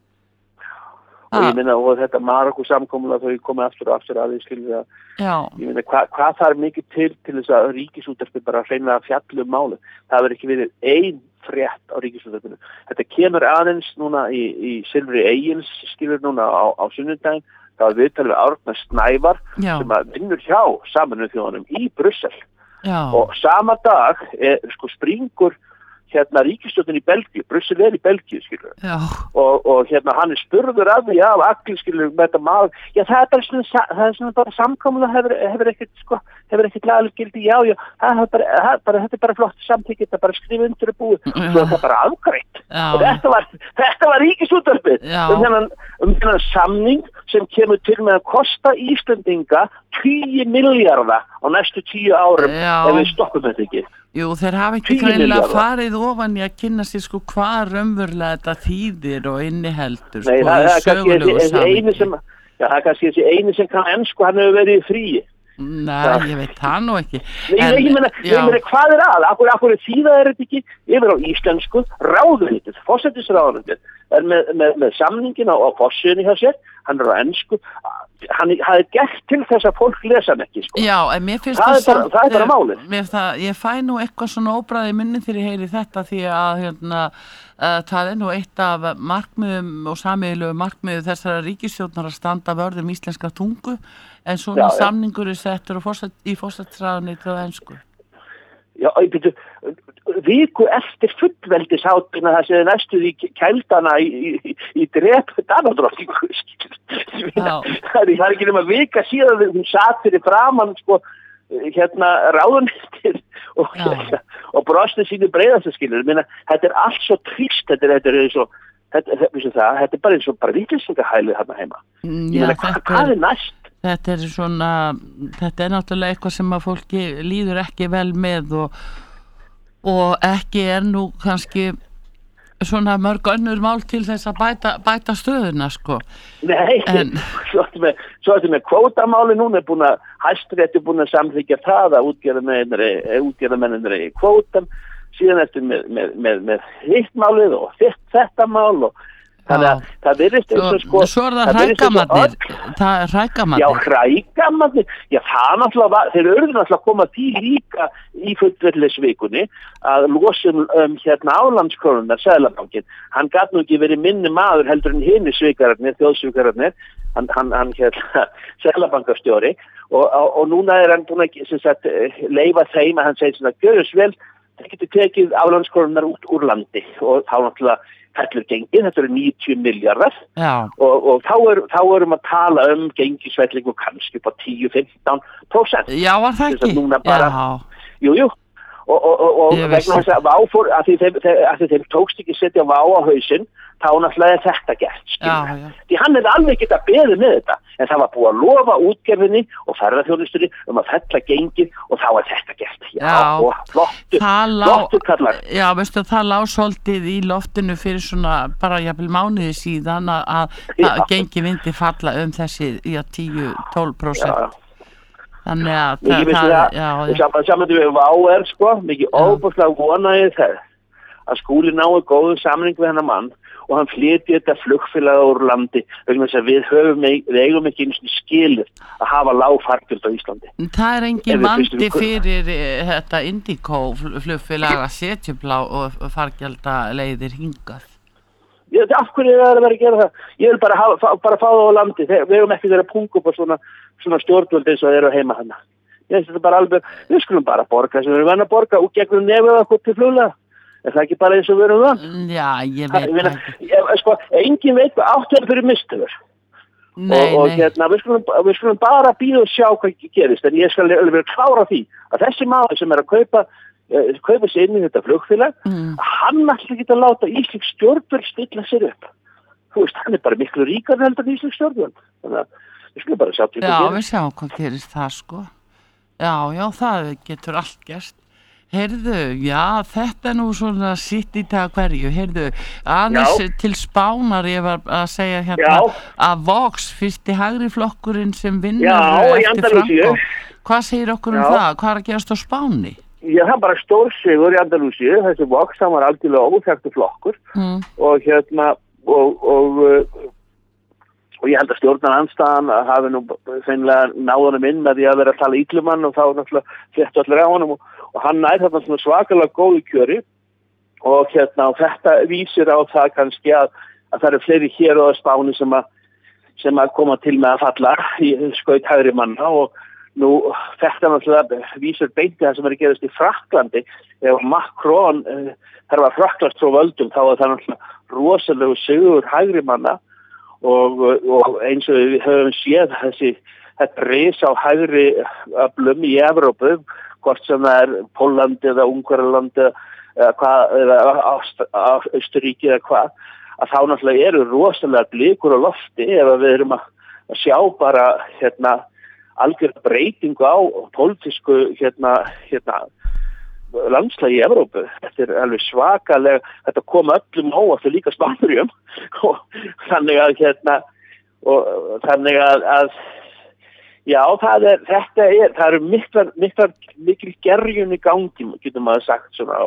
Og ég minna, og þetta Marokko samkomulag þó ég komið aftur og aftur að því skilja ég minna, hva, hvað þarf mikið til til þess að ríkisútvarpið bara hreinlega að fjalla um máli. Það verður ekki verið ein frétt á ríkisútvarpinu. Þetta kemur aðeins núna í, í Silfri Egils skilur núna á, á sunnudaginn. Það var viðtalið við Árna Snævar já. Sem að vinnur hjá Sameinuðu þjóðunum í Brussel. Já. Og sama dag er, sko, springur hérna ríkisstjórnin í Belgíu, Brussel er í Belgíu skilur og, og hérna hann er spurður af því af allir skilur með þetta maður, já það er bara svona, það er svona bara samkomulag hefur, hefur ekkert sko, hefur ekkert lagalgildi, já já það er bara, það, bara, þetta er bara flott samþykki, þetta er bara skrifa undir að búi, svo þetta er bara afgreitt og þetta var, þetta var ríkisútvarpið um þennan, um þennan samning sem kemur til með að kosta Íslendinga tíu milljarða á næstu tíu árum já. Ef við stoppum þetta ekki. Jú, þeir hafa ekki greinilega farið ofan í að kynna sér sko hvað raunverulega þetta þýðir og inniheldur sko. Nei, það, það er kannski þessi eini sem, já, það er kannski þessi eini sem kann ensku, hann hefur verið í fríi. Nei, ég veit það nú ekki. Nei, en, ég meina, ég meina, hvað er að? Akkur, akkur er þýðað er þetta ekki yfir á íslensku ráðuneytið, forsætisráðuneytið, er með, með, með samningin á, á forsíðunni hjá sér, hann er á ensku, hann hafði gert til þess að fólk lesa hann ekki, sko. Já, en mér finnst það, það, það, bara, það er bara málið. Mér það, ég fæ nú eitthvað svona óbræði minni þegar ég heyri þetta því að hérna, uh, það er nú eitt af markmiðum og sameiginlegu markmiðu þessara ríkisstjórnar að standa vörðum íslenska tungu, en svona já, samningur er settur fórsæt, í forsætisráðuneytið á ensku. Já, ég byrju, viku eftir fullveldisáttuna það séð næstu því kældana í, í, í drep Danadrottningu. Það er ekki nema vika síðan hún satt fyrir framan sko, hérna ráðuneytið og, hérna, og brosti sínu breiðasta skilur. Minna, þetta er allt svo trist, þetta er, þetta er svo, þetta, það, þetta er bara eins og bara vitleysingahælið hérna heima. Já, meina, hvað, hvað er næst? Þetta er svona, þetta er náttúrulega eitthvað sem að fólki líður ekki vel með og, og ekki er nú kannski svona mörg önnur mál til þess að bæta, bæta stöðuna, sko. Nei, en, svo er með, svo er með kvótamáli núna er búin að, Hæstiréttur er búin að samþykkja það að útgerðarmennir í kvótam, síðan eftir með, með, með, með hittmálið og þetta mál og þannig að það virðist eins og sko svo er það hrækamarnir það er hrækamarnir já hrækamarnir já það náttúrulega þeir eru náttúrulega að koma til líka í fullvellisvikunni að losum um, hérna álandskrónunar Seðlabankinn hann gat nú ekki verið minni maður heldur en hinni svikararnir þjóðsvikararnir hann, hann, hann hérna Seðlabankastjóri og, og, og núna er hann búin að sem sagt, leifa þeim að hann segir svona gjörðs vel það getur tekið álandskrónunar út úr landi og þá náttúrulega fellur gengið, þetta eru níutíu milljarðar og, og þá, er, þá erum að tala um gengisvellingu kannski upp á tíu til fimmtán prósent. Já, var það ekki? Bara, jú, jú. Og, og, og, og vegna þess að váfór, að því þeim, þeim, þeim tókst ekki setja vá á hausinn, þá náttúrulega er þetta gert. Já, já. Því hann er alveg ekki að beða með þetta, en það var búið að lofa útgerfinni og ferðarþjónustunni um að fella gengið og þá er þetta gert. Já, já og flottu, flottu kallar. Já, veistu, það lá svolítið í loftinu fyrir svona bara jafnvel mánuði síðan að, að gengið myndi falla um þessi já, tíu til tólf prósent. Þannig að það, það, það já, já. Saman við Vá er sko, mikið óbúslega vonaði það að Skúli náðu góðu samning við hennar mann og hann flytji þetta flugfélag úr landi vegna þess að við höfum við eigum ekki eins og skilur að hafa lág fargjöld á Íslandi. Það er engin vandi fyrir þetta Indigo flugfélag að setja blá og fargjölda leiðir hingað. Já, af hverju er það að vera að gera það? Ég vil bara, hafa, bara fá það á landi. Við hefum ekki verið að punga upp á svona, svona stjórnvöld eins og þeir eru heima hana. Ég finnst þetta bara alveg, við skulum bara borga sem við erum venn að borga og gegnum nefið okkur til fluglega. Er það ekki bara eins og við erum það? Já, ég veit það ekki. Sko, engin veit hvað átt er fyrir mistöður. Nei, og, og nei. Hérna, við, skulum, við skulum bara býða og sjá hvað gerist. En ég skal vera klára því að þessi maður sem er að kaupa kaupa sér inn í þetta flugfélag mm. hann ætla ekki að láta íslensk stjórnvöld stilla sér upp þú veist, hann er bara miklu ríkar heldur en íslensk stjórnvöld þannig að við skulum bara sjá til já, við sjáum hvað gerist það sko já, já, það getur allt gerst heyrðu, já, þetta er nú svona sitt í dag hverju, heyrðu aðeins já. Til Spánar ég var að segja hérna já. Að Vox fyrsti hægri flokkurinn sem vinnur eftir Franco hvað segir okkur um já. Það, hvað er að gerast á Spáni? Já, það er bara stór sigur í Andalúsíu, þessi Vox, hann var algjörlega óþekktu flokkur mm. og hérna og, og, og ég held að stjórnarandstaðan hafi nú feinlega náðunum inn með því að vera að tala ítlumann og þá náttúrulega fléttu allir á honum og, og hann nær þarna svona svakalega góðu kjöri og hérna og þetta vísir á það kannski að, að það eru fleiri hér á Spáni sem að, sem að koma til með að falla í skaut hægri manna og nú, þetta náttúrulega vísur beinti það sem er að gerast í Frakklandi ef Macron, uh, þar var Frakkland frá völdum, þá var það náttúrulega rosalegu sigur hægri manna og, og eins og við höfum séð þessi, þetta reis á hægri öflum í Evrópu, hvort sem það er Póland eða Ungverjaland eða hvað, eða Austurríki eða hvað, að þá náttúrulega eru rosalega blikur á lofti ef við erum að, að sjá bara hérna algjör breytingu á pólitísku hérna, hérna landslagi í Evrópu. Þetta er alveg svakalega, þetta kom öllum á að þau líka Spánverjum og þannig að hérna og þannig að, að Já, það er, þetta er, það eru miklar, miklar, mikil gerjun í gangi, getur maður sagt svona á,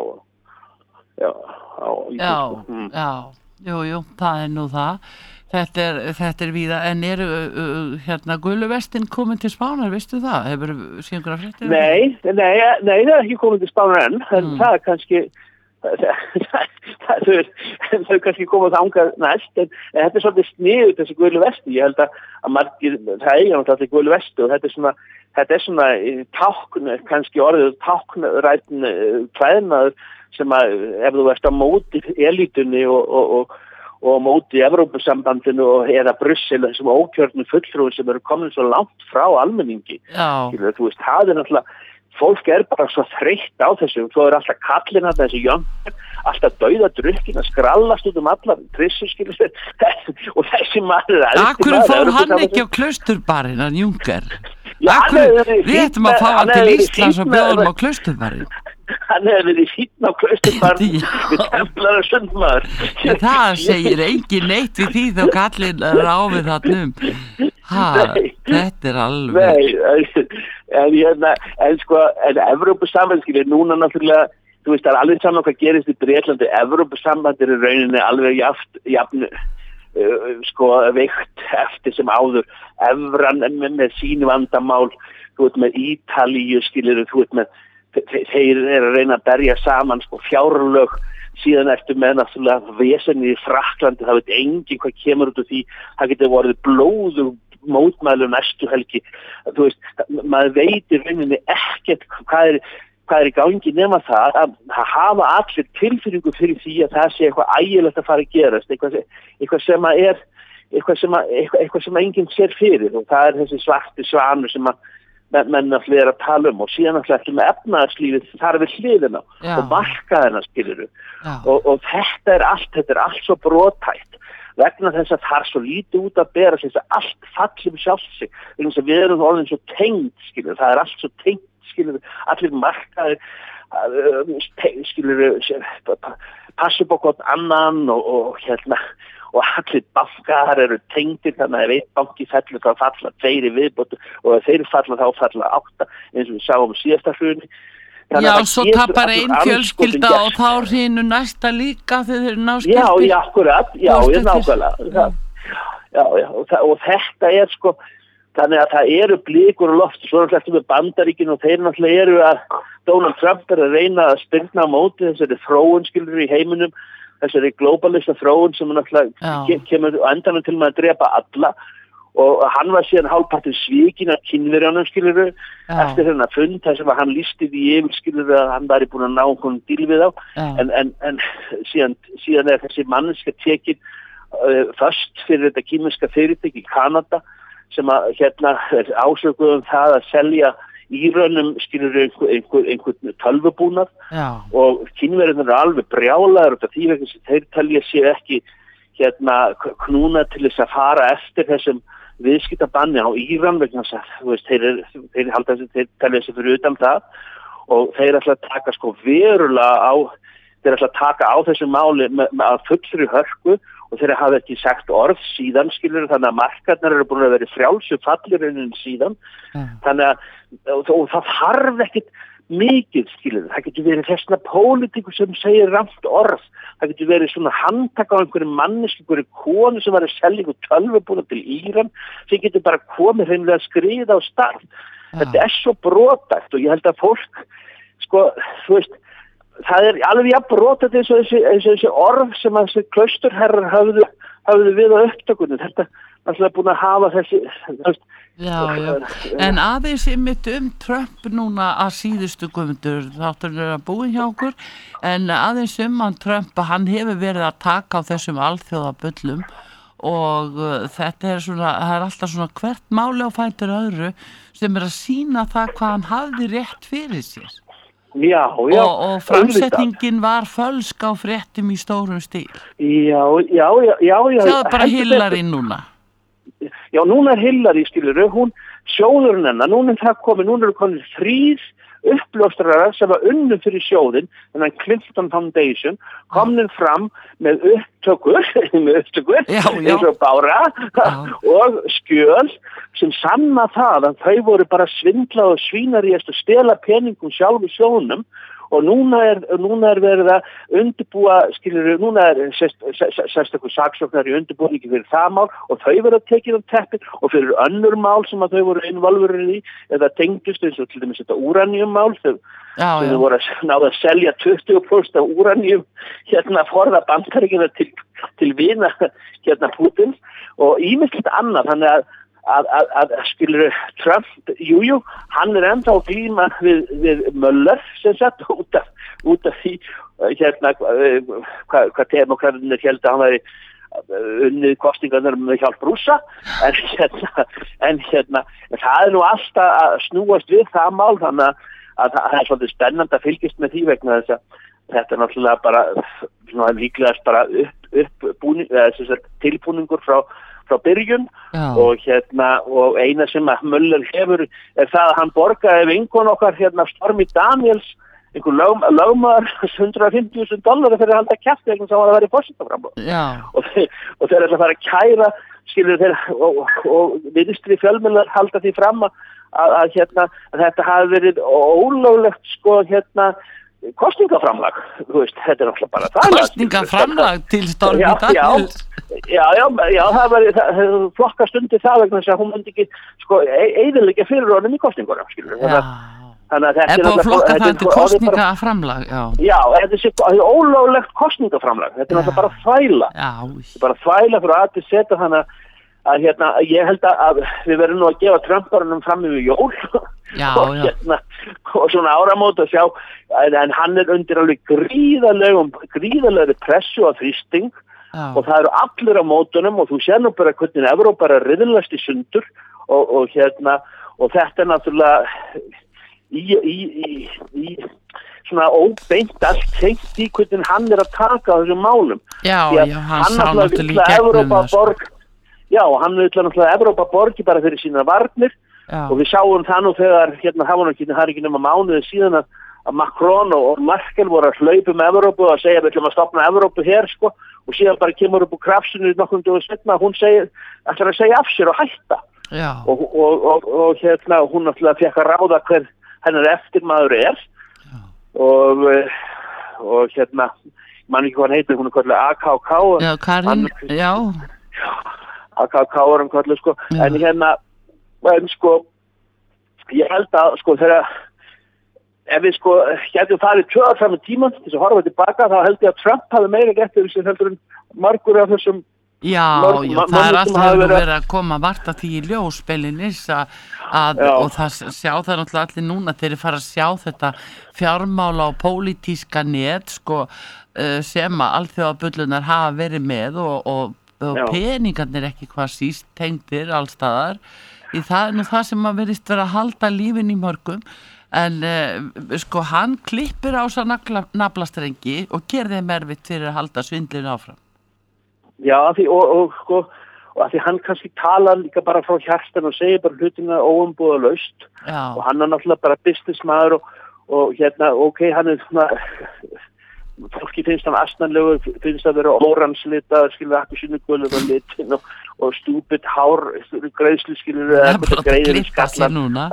já, á Já, mm. já, jú, jú, það er nú það. Þetta er, þetta er víða, en eru uh, hérna gulu vestin komin til Spánar, veistu það? Hefur síðan fréttir? Nei, nei, nei, það er ekki komin til Spánar enn, en mm. það er kannski, það, það, það, þau kannski komað þangað næst, en, en þetta er svolítið sniðut þessi gulu vesti, ég held að, að margir, það eiga náttúrulega gulu vesti og þetta er svona, þetta er svona tákn, kannski orðið táknrætn klæðnaður sem að ef þú ert á móti elítunni og, og, og og móti Evrópusambandinu og eða Brussel þessum ókjörnum fulltrúum sem eru komin svo langt frá almenningi. Já. Þú veist, það er náttúrulega, fólk er bara svo þreytt á þessu, svo er alltaf kallinn að þessi jöngur, alltaf dauða drukkin að skrallast út um allar trissur, skilur og þessi maður er Akkur fór hann ekki á Klausturbarinn, hann Juncker? Akkur, við ættum að fá hann til Íslands og bjóðum á Klausturbarinn. Hann hefur verið fínn á Klausturbarinn við templar og sundmaður. Það segir engin neitt við því þá kallinn ráfið þarna um. Ha, þetta er alveg. Nei, en hérna, en sko, en Evrópusambandskilur núna náttúrulega, þú veist, það er alveg saman hvað gerist í Bretlandi, Evrópusambandir í rauninni alveg jaft, jafn, uh, sko, veikt eftir sem áður, Evran með, með sín vandamál, þú veit, með Ítalíu, skilur, þú veit, með þeir eru að reyna að berja saman sko fjárlög, síðan eftir með náttúrulega vesenni í Frakklandi, það veit enginn hvað kemur út úr því, það getur vorið blóðu mótmælu næstu helgi, þú veist, maður veitir reyninni ekkert hvað er, hvað er í gangi nema það að hafa allir tilfinningu fyrir því að það sé eitthvað ægilegt að fara að gerast, eitthvað, eitthvað sem að er, eitthvað sem að, eitthvað, eitthvað sem að enginn sér fyrir og það er þessi svarti svanur sem að menn að fleira að tala um og síðan alltaf ekki með efnahagslífið þar við hliðina Já. og markaðina skiluru og, og þetta er allt, þetta er allt svo brothætt vegna þess að það er svo lítið út að bera þess að allt fallir um sjálf sig þannig að við erum orðin svo tengd skiluru, það er allt svo tengd skiluru, allir markaðir skiluru passu upp á hvort annan og, og hérna og allir bankar eru tengdir þannig að ef einn banki fellur þá falla tveir í viðbót og ef þeir falla þá falla átta eins og við sáum síðasta hruni. Já, svo tapar einn fjölskylda og þá hrinu næsta líka þegar þeir eru náskyldir. Já, já, akkurat, já, ég nákvæmlega. Já, já, og, og þetta er sko, þannig að það eru blikur og loft, svo náttúrulega með Bandaríkin og þeir náttúrulega eru að Donald Trump er að reyna að spyrna á móti þessari þróun skilur í heiminum, þessari globalista þróun sem náttúrulega kemur endanum til með að drepa alla og hann var síðan hálfpartur svikinn af kynverjánum skiluru eftir þennan fund þar sem hann listi því yfir skiluru að hann væri búin að ná hún díl við á en, en, en síðan, síðan er þessi mannska tekin uh, först fyrir þetta kýminska fyrirtæki í Kanada sem að hérna er ásökuð um það að selja Írönum skilur einhver, einhver, einhver tölvubúnað og kínverðin eru alveg brjálaður og því vegna sem þeir telja sér ekki hérna knúna til þess að fara eftir þessum viðskiptabanni á Íran vegna þess að þú veist, þeir, er, þeir, halda, þeir telja sér fyrir utan það og þeir ætla að taka sko verulega á þeir ætla að taka á þessu máli með, með að fullri hörku og þeir hafa ekki sagt orð síðan skilur þannig að markarnar eru búin að vera frjálsu fallirinn síðan mm. þannig að og, og það þarf ekkit mikið skilur það getur verið þessna pólitíkur sem segir ramt orð það getur verið svona handtaka á einhverju manneski einhverju konu sem var að selja einhverju tölvubúna til Íran sem getur bara komið hreinlega að skriða á stað mm. þetta er svo brotætt og ég held að fólk sko þú veist það er alveg jafn brotað eins og þessi, eins og þessi orð sem að þessi klausturherrar höfðu, höfðu við á upptökunum. Þetta er alltaf búin að hafa þessi... Já, já. En aðeins einmitt um Trump núna að síðustu guðmundur, þáttur er að búin hjá okkur, en aðeins um hann Trump að hann hefur verið að taka á þessum alþjóðabullum og uh, þetta er svona, það er alltaf svona hvert máli á fætur öðru sem er að sýna það hvað hann hafði rétt fyrir sér. Já, já. Og, og framsetningin var fölsk á fréttum í stórum stíl. Já, já, já, já. já það er bara Hillary núna. Já, núna er Hillary, skilur, hún sjóðurinn hennar, núna er það komið, núna eru komið þrýr uppljóstrarar sem var unnum fyrir sjóðin, þennan Clinton Foundation, komin fram með upptökur, með upptökur, eins og bára og skjöl, sem sanna það að þau voru bara svindla og svínaríast og stela peningum sjálf í sjónum og núna er, núna er verið að undirbúa, skilur, núna er sérstaklega saksóknar í undirbúningi fyrir það mál og þau verið að tekið um teppið og fyrir önnur mál sem að þau voru involverið í eða tengdust eins og til dæmis þetta úraníummál þau, sem þau voru að náða að selja tuttugu prósent af úraníum hérna forða Bandaríkjanna til, til vina hérna Pútins og ýmislegt annað, þannig að Að, að, að skilur Trump, jújú, jú, hann er ennþá að glíma við, við Möller sem sagt út af, út af því hérna hvað hva demokraterna held að hann væri unnið kostingarnar með hjálp Rússa en hérna, en hérna en það er nú alltaf að snúast við það mál þannig að, að það er svolítið spennandi að fylgjast með því vegna þess að þetta er náttúrulega bara svona líklegast bara upp, uppbúning eða tilbúningur frá frá byrjun Já. og hérna og eina sem að Möller hefur er það að hann borgaði vinkon okkar hérna Stormy Daniels einhver lög, lögmaður hundrað fimmtíu þúsund dollara fyrir að halda kjafti eða sem var að vera í forsetaframboð og, og þeir ætla að fara að kæra skilur þeir og, og, og ministri fjölmiðlar halda því fram að, að, að hérna að þetta hafi verið ólöglegt sko hérna kostningaframlag, þú veist, þetta er náttúrulega bara það. Kostningaframlag til Stormy Daniels? Já, já, já, það var flokka stundi það vegna þess að hún myndi ekki, sko, eyðileggja fyrir honum í kostningunum, skilur. Já, þannig að þetta er búið að flokka það til kostningaframlag, já. Já, þetta er ólöglegt kostningaframlag, þetta er náttúrulega bara þvæla. Já. Þetta er bara þvæla fyrir að til setja þannig að að hérna, ég held að við verðum nú að gefa Trumparunum fram yfir jól já, og hérna og svona áramót að sjá en, en hann er undir alveg gríðalegum gríðalegri pressu og þrýsting já. Og það eru allir á mótunum og þú sér nú bara hvernig Evrópa er að riðlast í sundur og, og hérna og þetta er náttúrulega í, í, í, í svona óbeint allt tengt í hvernig hann er að taka á þessum málum já, já, hann sá náttúrulega í gegnum það Já, og hann vil náttúrulega Evrópa borgi bara fyrir sína varnir Já. Og við sáum það nú þegar hérna það var ekki, það er ekki nema mánuði síðan að, að Macron og, og Merkel voru að hlaupa með Evrópu og að segja við ætlum að stofna Evrópu hér sko og síðan bara kemur upp úr krafsinu nokkrum dögum seinna að hún segir, ætlar að segja af sér og hætta og, og, og, og hérna hún náttúrulega fekk að ráða hver hennar eftirmaður er Já. og og hérna mann ekki hvað hann heitir, hún er kallið A K K Já, Karin, já A K K er um kallu sko Já. En hérna en sko ég held að sko þegar ef við sko getum farið tjóðar fram með tíman til þess að horfa tilbaka þá held ég að Trump hafi meira gett yfir sig heldur en margur af þessum Já, mörg, já það er alltaf verið að vera að koma vart að því í ljósspelinis að, að og það sjá það náttúrulega allir núna þeir fara að sjá þetta fjármála og pólitíska net sko sem að alþjóðabullunar hafa verið með og, og og Já. Peningarnir ekki hvað síst tengdir allstaðar í það er nú það sem að verist vera að halda lífin í mörgum en uh, sko hann klippir á þessa naflastrengi og gerði þeim erfitt fyrir að halda svindlinu áfram Já, því, og, og, sko, og að því hann kannski tala líka bara frá hjartan og segir bara hlutina óumbúðalaust og hann er náttúrulega bara businessmaður og, og hérna, ok, hann er svona fólki finnst hann asnanlegur, finnst að vera óranslita, skilur ekki sínu gulur og litin og, og stúpid hár greiðslu skilur eða eitthvað greiðir í skallan núna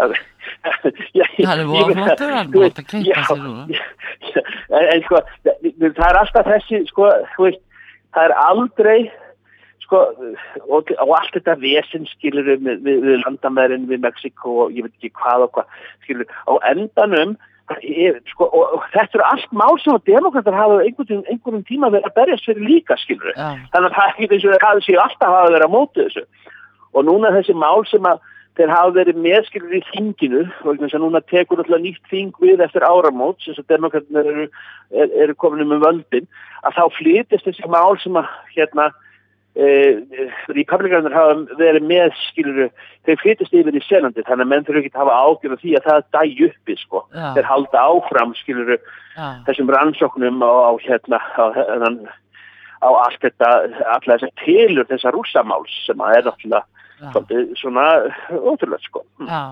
það er vonflottur hann búið að klippa sér núna en sko það er alltaf þessi sko það er aldrei sko og, og allt þetta vesen skilur við, við, við landamærin við Mexiko og ég veit ekki hvað og hvað skilur á endanum Sko, og, og þetta eru allt mál sem að demokrater hafa einhvern, einhvern tíma verið að berjast fyrir líka skilur ja. Þannig að það er ekki eins og þeir hafa sér alltaf hafa verið að móti þessu og núna þessi mál sem að þeir hafa verið með skilur í þinginu og þess að núna tekur alltaf nýtt þing við eftir áramót sem að demokrater eru, er, eru komin um völdin að þá flytist þessi mál sem að hérna Eh, Republikanir hafa verið með skilur, þeir flytist yfir í senandi þannig að menn þurfa ekki að hafa ágjörð af því að það dæi uppi sko, Já. Þeir halda áfram skilur þessum rannsóknum á, á hérna á, á allt þetta alla þessar tilur þessar rússamáls sem að er náttúrulega svona ótrúlega sko Já,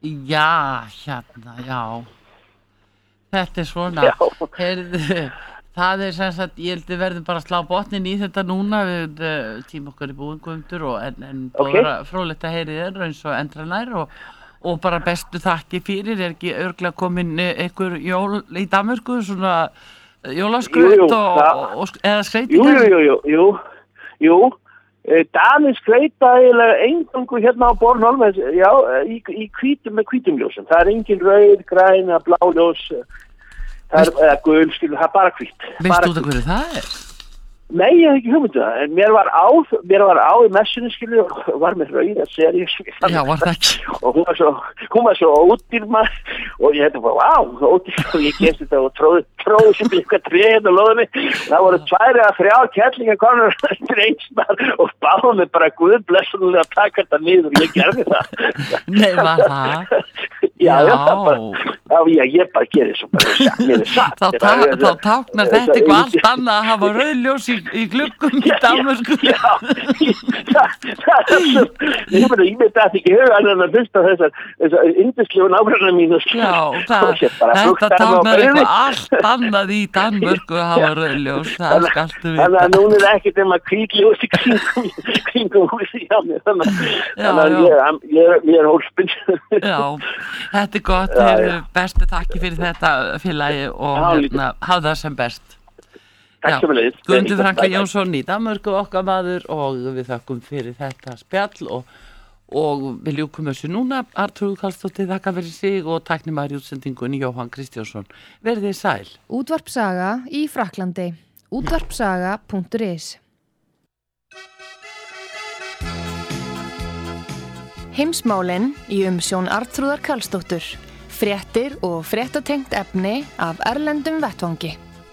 já hérna, já þetta er svona heyrðu Það er sem sagt, ég held að við verðum bara að slá botnin í þetta núna við uh, tím okkar í búin Guðmundur og en, en okay. bara fróðlegt að heyri þér eins og endra nær og, og bara bestu þakki fyrir, er ekki örglega komin einhver jól í Danmörku, svona jólaskraut og, og, og eða skreytingar? Jú, jú, jú, jú, jú. Danir skreita eiginlega engangu hérna á Bornholm, já, í, í hvítum með hvítum ljósum. Það er engin rauð, græn, blá ljós. Það er, eða gul, skilur, það er bara hvítt. Veistu út af hverju það er? Nei, ég hef ekki hugmyndu það, en mér var á, mér var á í messunni, skilur, og var með rauða seríu. Já, var það ekki? Og hún var svo, hún var svo ódýr maður, og ég hefði bara, vá, ódýr, og ég kemst þetta og tróði, tróði sem eitthvað tréð og loði mig. Það voru tværi að þrjá kettlingar konur drengsmar og báði mig bara Guð blessunlega að taka þetta niður, ég gerði það. Nei, var það? Já, já, bara, já, já, ég bara gerir svo bara, mér er satt. Þá, ta þá táknar þetta eitthvað allt annað að hafa rauðljós í, í gluggum í Danmörku. Já, já, það er svo, ég myndi, ég myndi að ekki huga annan að hlusta þessar, þessar indislegu nágranna mínu. Já, það, þetta táknar eitthvað allt annað í Danmörku að hafa rauðljós, það skaltu vita. Þannig að núna er ekkert um að hvítljós í kringum, kringum húsi hjá mér, þannig að ég, ég, ég er hólspinn. Já. Þetta er gott, ja, ja. Bestu takki fyrir þetta félagi og hérna, hafa það sem best. Takk sem leið. Guðmundur Franklín Jónsson í Danmörku okkar maður og við þakkum fyrir þetta spjall og, og við ljúkum þessu núna. Arnþrúður Karlsdóttir þakka fyrir sig og tæknimaður í útsendingunni Jóhann Kristjánsson. Verðið sæl. Útvarpsaga í Frakklandi. útvarpsaga punktur is Heimsmálin í umsjón Arnþrúðar Karlsdóttur. Fréttir og fréttatengt efni af erlendum vettvangi.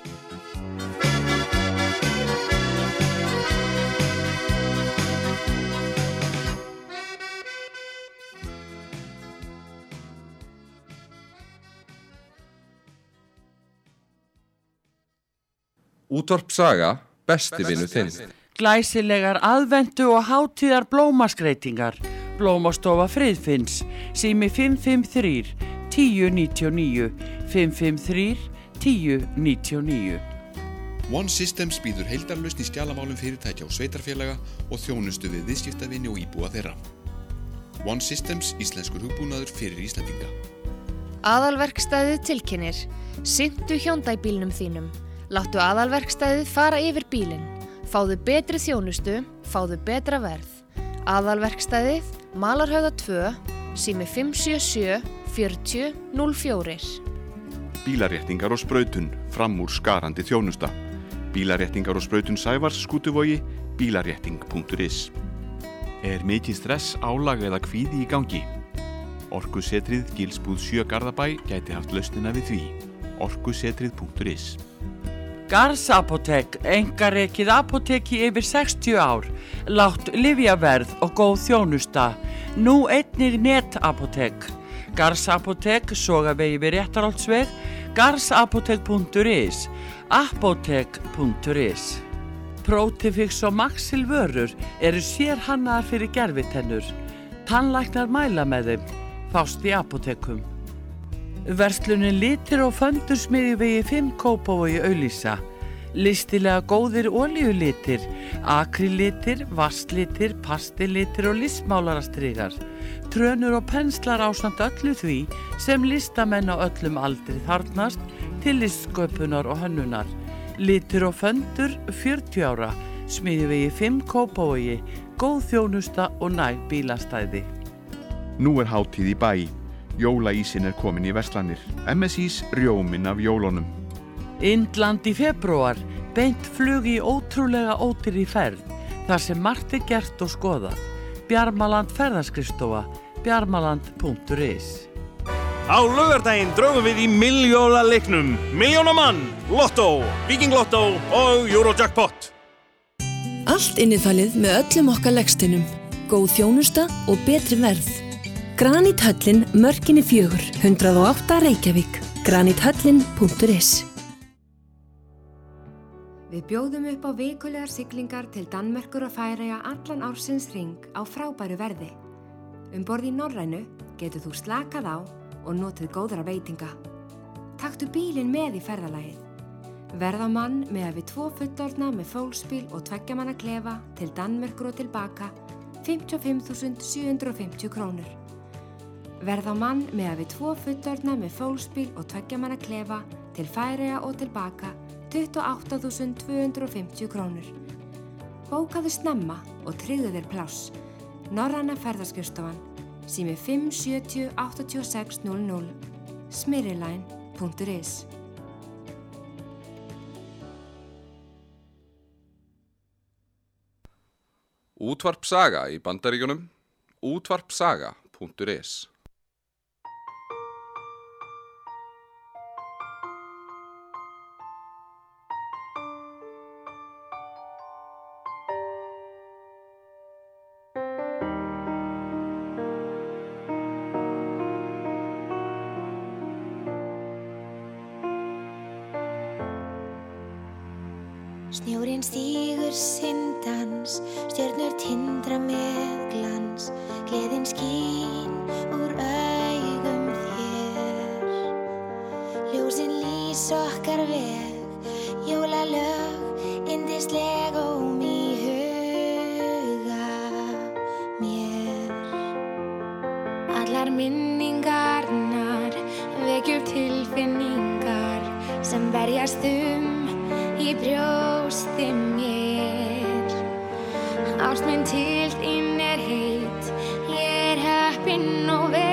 Útvarpsaga, besti vinur þinn. Glæsilegar aðventu og hátíðar blómaskreytingar. Blómastofa Friðfinns, sími fimm fimm þrjú, tíu níutíu og níu, fimm fimm þrjú, tíu níutíu og níu. One Systems býður heildarlausn í skjalamálum fyrirtækja og sveitarfélaga og þjónustu við viðskiptavini og íbúa þeirra. One Systems, íslenskur hugbúnaður fyrir Íslendinga. Aðalverkstæðið tilkynnir. Sinntu Hyundai-bílnum þínum. Láttu aðalverkstæðið fara yfir bílinn. Fáðu betri þjónustu, fáðu betra verð. Aðalverkstæðið, Malarhöfða tvö, sími fimm sjö sjö, fjörutíu, núll fjögur. Bílaréttingar og sprautun, fram úr skarandi þjónusta. Bílaréttingar og sprautun Sævars, Skútuvogi, bílarétting punktur is. Er mikið stress, álag eða kvíði í gangi? Orkusetrið Gilsbúð sjö Garðabæ gæti haft lausnina við því. orkusetrið punktur is. Garðs apótek, einkarekið apóteki yfir sextíu ár, lágt lyfjaverð og góð þjónusta. Nú einnig netapótek. Garðs apótek, Sogavegi við Réttarholtsveg, garðsapótek punktur is, apótek punktur is. Protifix og Maxil vörur eru sérhannaðar fyrir gervitennur. Tannlæknar mæla með þeim, fást í apótekum. Verslunin Litir og Föndur Smiðjuvegi fimm Kópavogi Auglýsa. Listilega góðir olíulitir, akrilitir, vasslitir, pastilitir og listmálarastrigar. Trönur og penslar ásamt öllu því sem listamenn á öllum aldri þarfnast til listsköpunar og hönnunar. Litir og Föndur fjörutíu ára, Smiðjuvegi fimm Kópavogi, góð þjónusta og næg bílastæði. Nú er hátíð í bæ. Jólaísin er komin í verslanir. M S Ís rjóminn af jólunum. Indland í febrúar, beint flug í ótrúlega ódýrri ferð, þar sem margt er gert og skoðað. Bjarmaland ferðaskrifstofa, bjarmaland punktur is. Á laugardaginn draugum við í miljónaleiknum. Miljónamann, Lotto, Viking Lotto og Eurojackpot. Allt innifalið með öllum okkar leggstinum. Góð þjónusta og betri verð. Granithöllin, Mörkinni fjögur, hundrað og átta Reykjavík. granithöllin punktur is. Við bjóðum upp á vikulegar siglingar til Danmerkur og Færeyja allan ársins hring á frábæru verði. Um borð í Norrænu getur þú slakað á og notið góðra veitinga. Taktu bílinn með í ferðalagið. Verð á mann með að við tvo fullorðna með fólksbíl og tveggja manna klefa til Danmerkur og tilbaka fimmtíu og fimm þúsund sjö hundruð og fimmtíu krónur. Verð á mann með að við tvo fullorðna með fólksbíl og tveggja manna klefa til Færeyja og tilbaka tuttugu og átta þúsund tvö hundruð og fimmtíu krónur. Bókaðu snemma og tryggðu þér pláss. Norræna ferðaskrifstofan, sími fimm sjötíu áttatíu og sex núll núll, smyrriline punktur is. Útvarp Saga í Bandaríkjunum, útvarpsaga punktur is. Snjórinn stígur sinn dans, stjörnur tindra með glans, gleðin skín úr augum þér. Ljósin lýs okkar veg, jólalög, yndisleg óm í huga mér. Allar minningarnar vekja upp tilfinningar sem berjast um í brjósti mér. Ást mín til þín er heit, ég er heppin og vel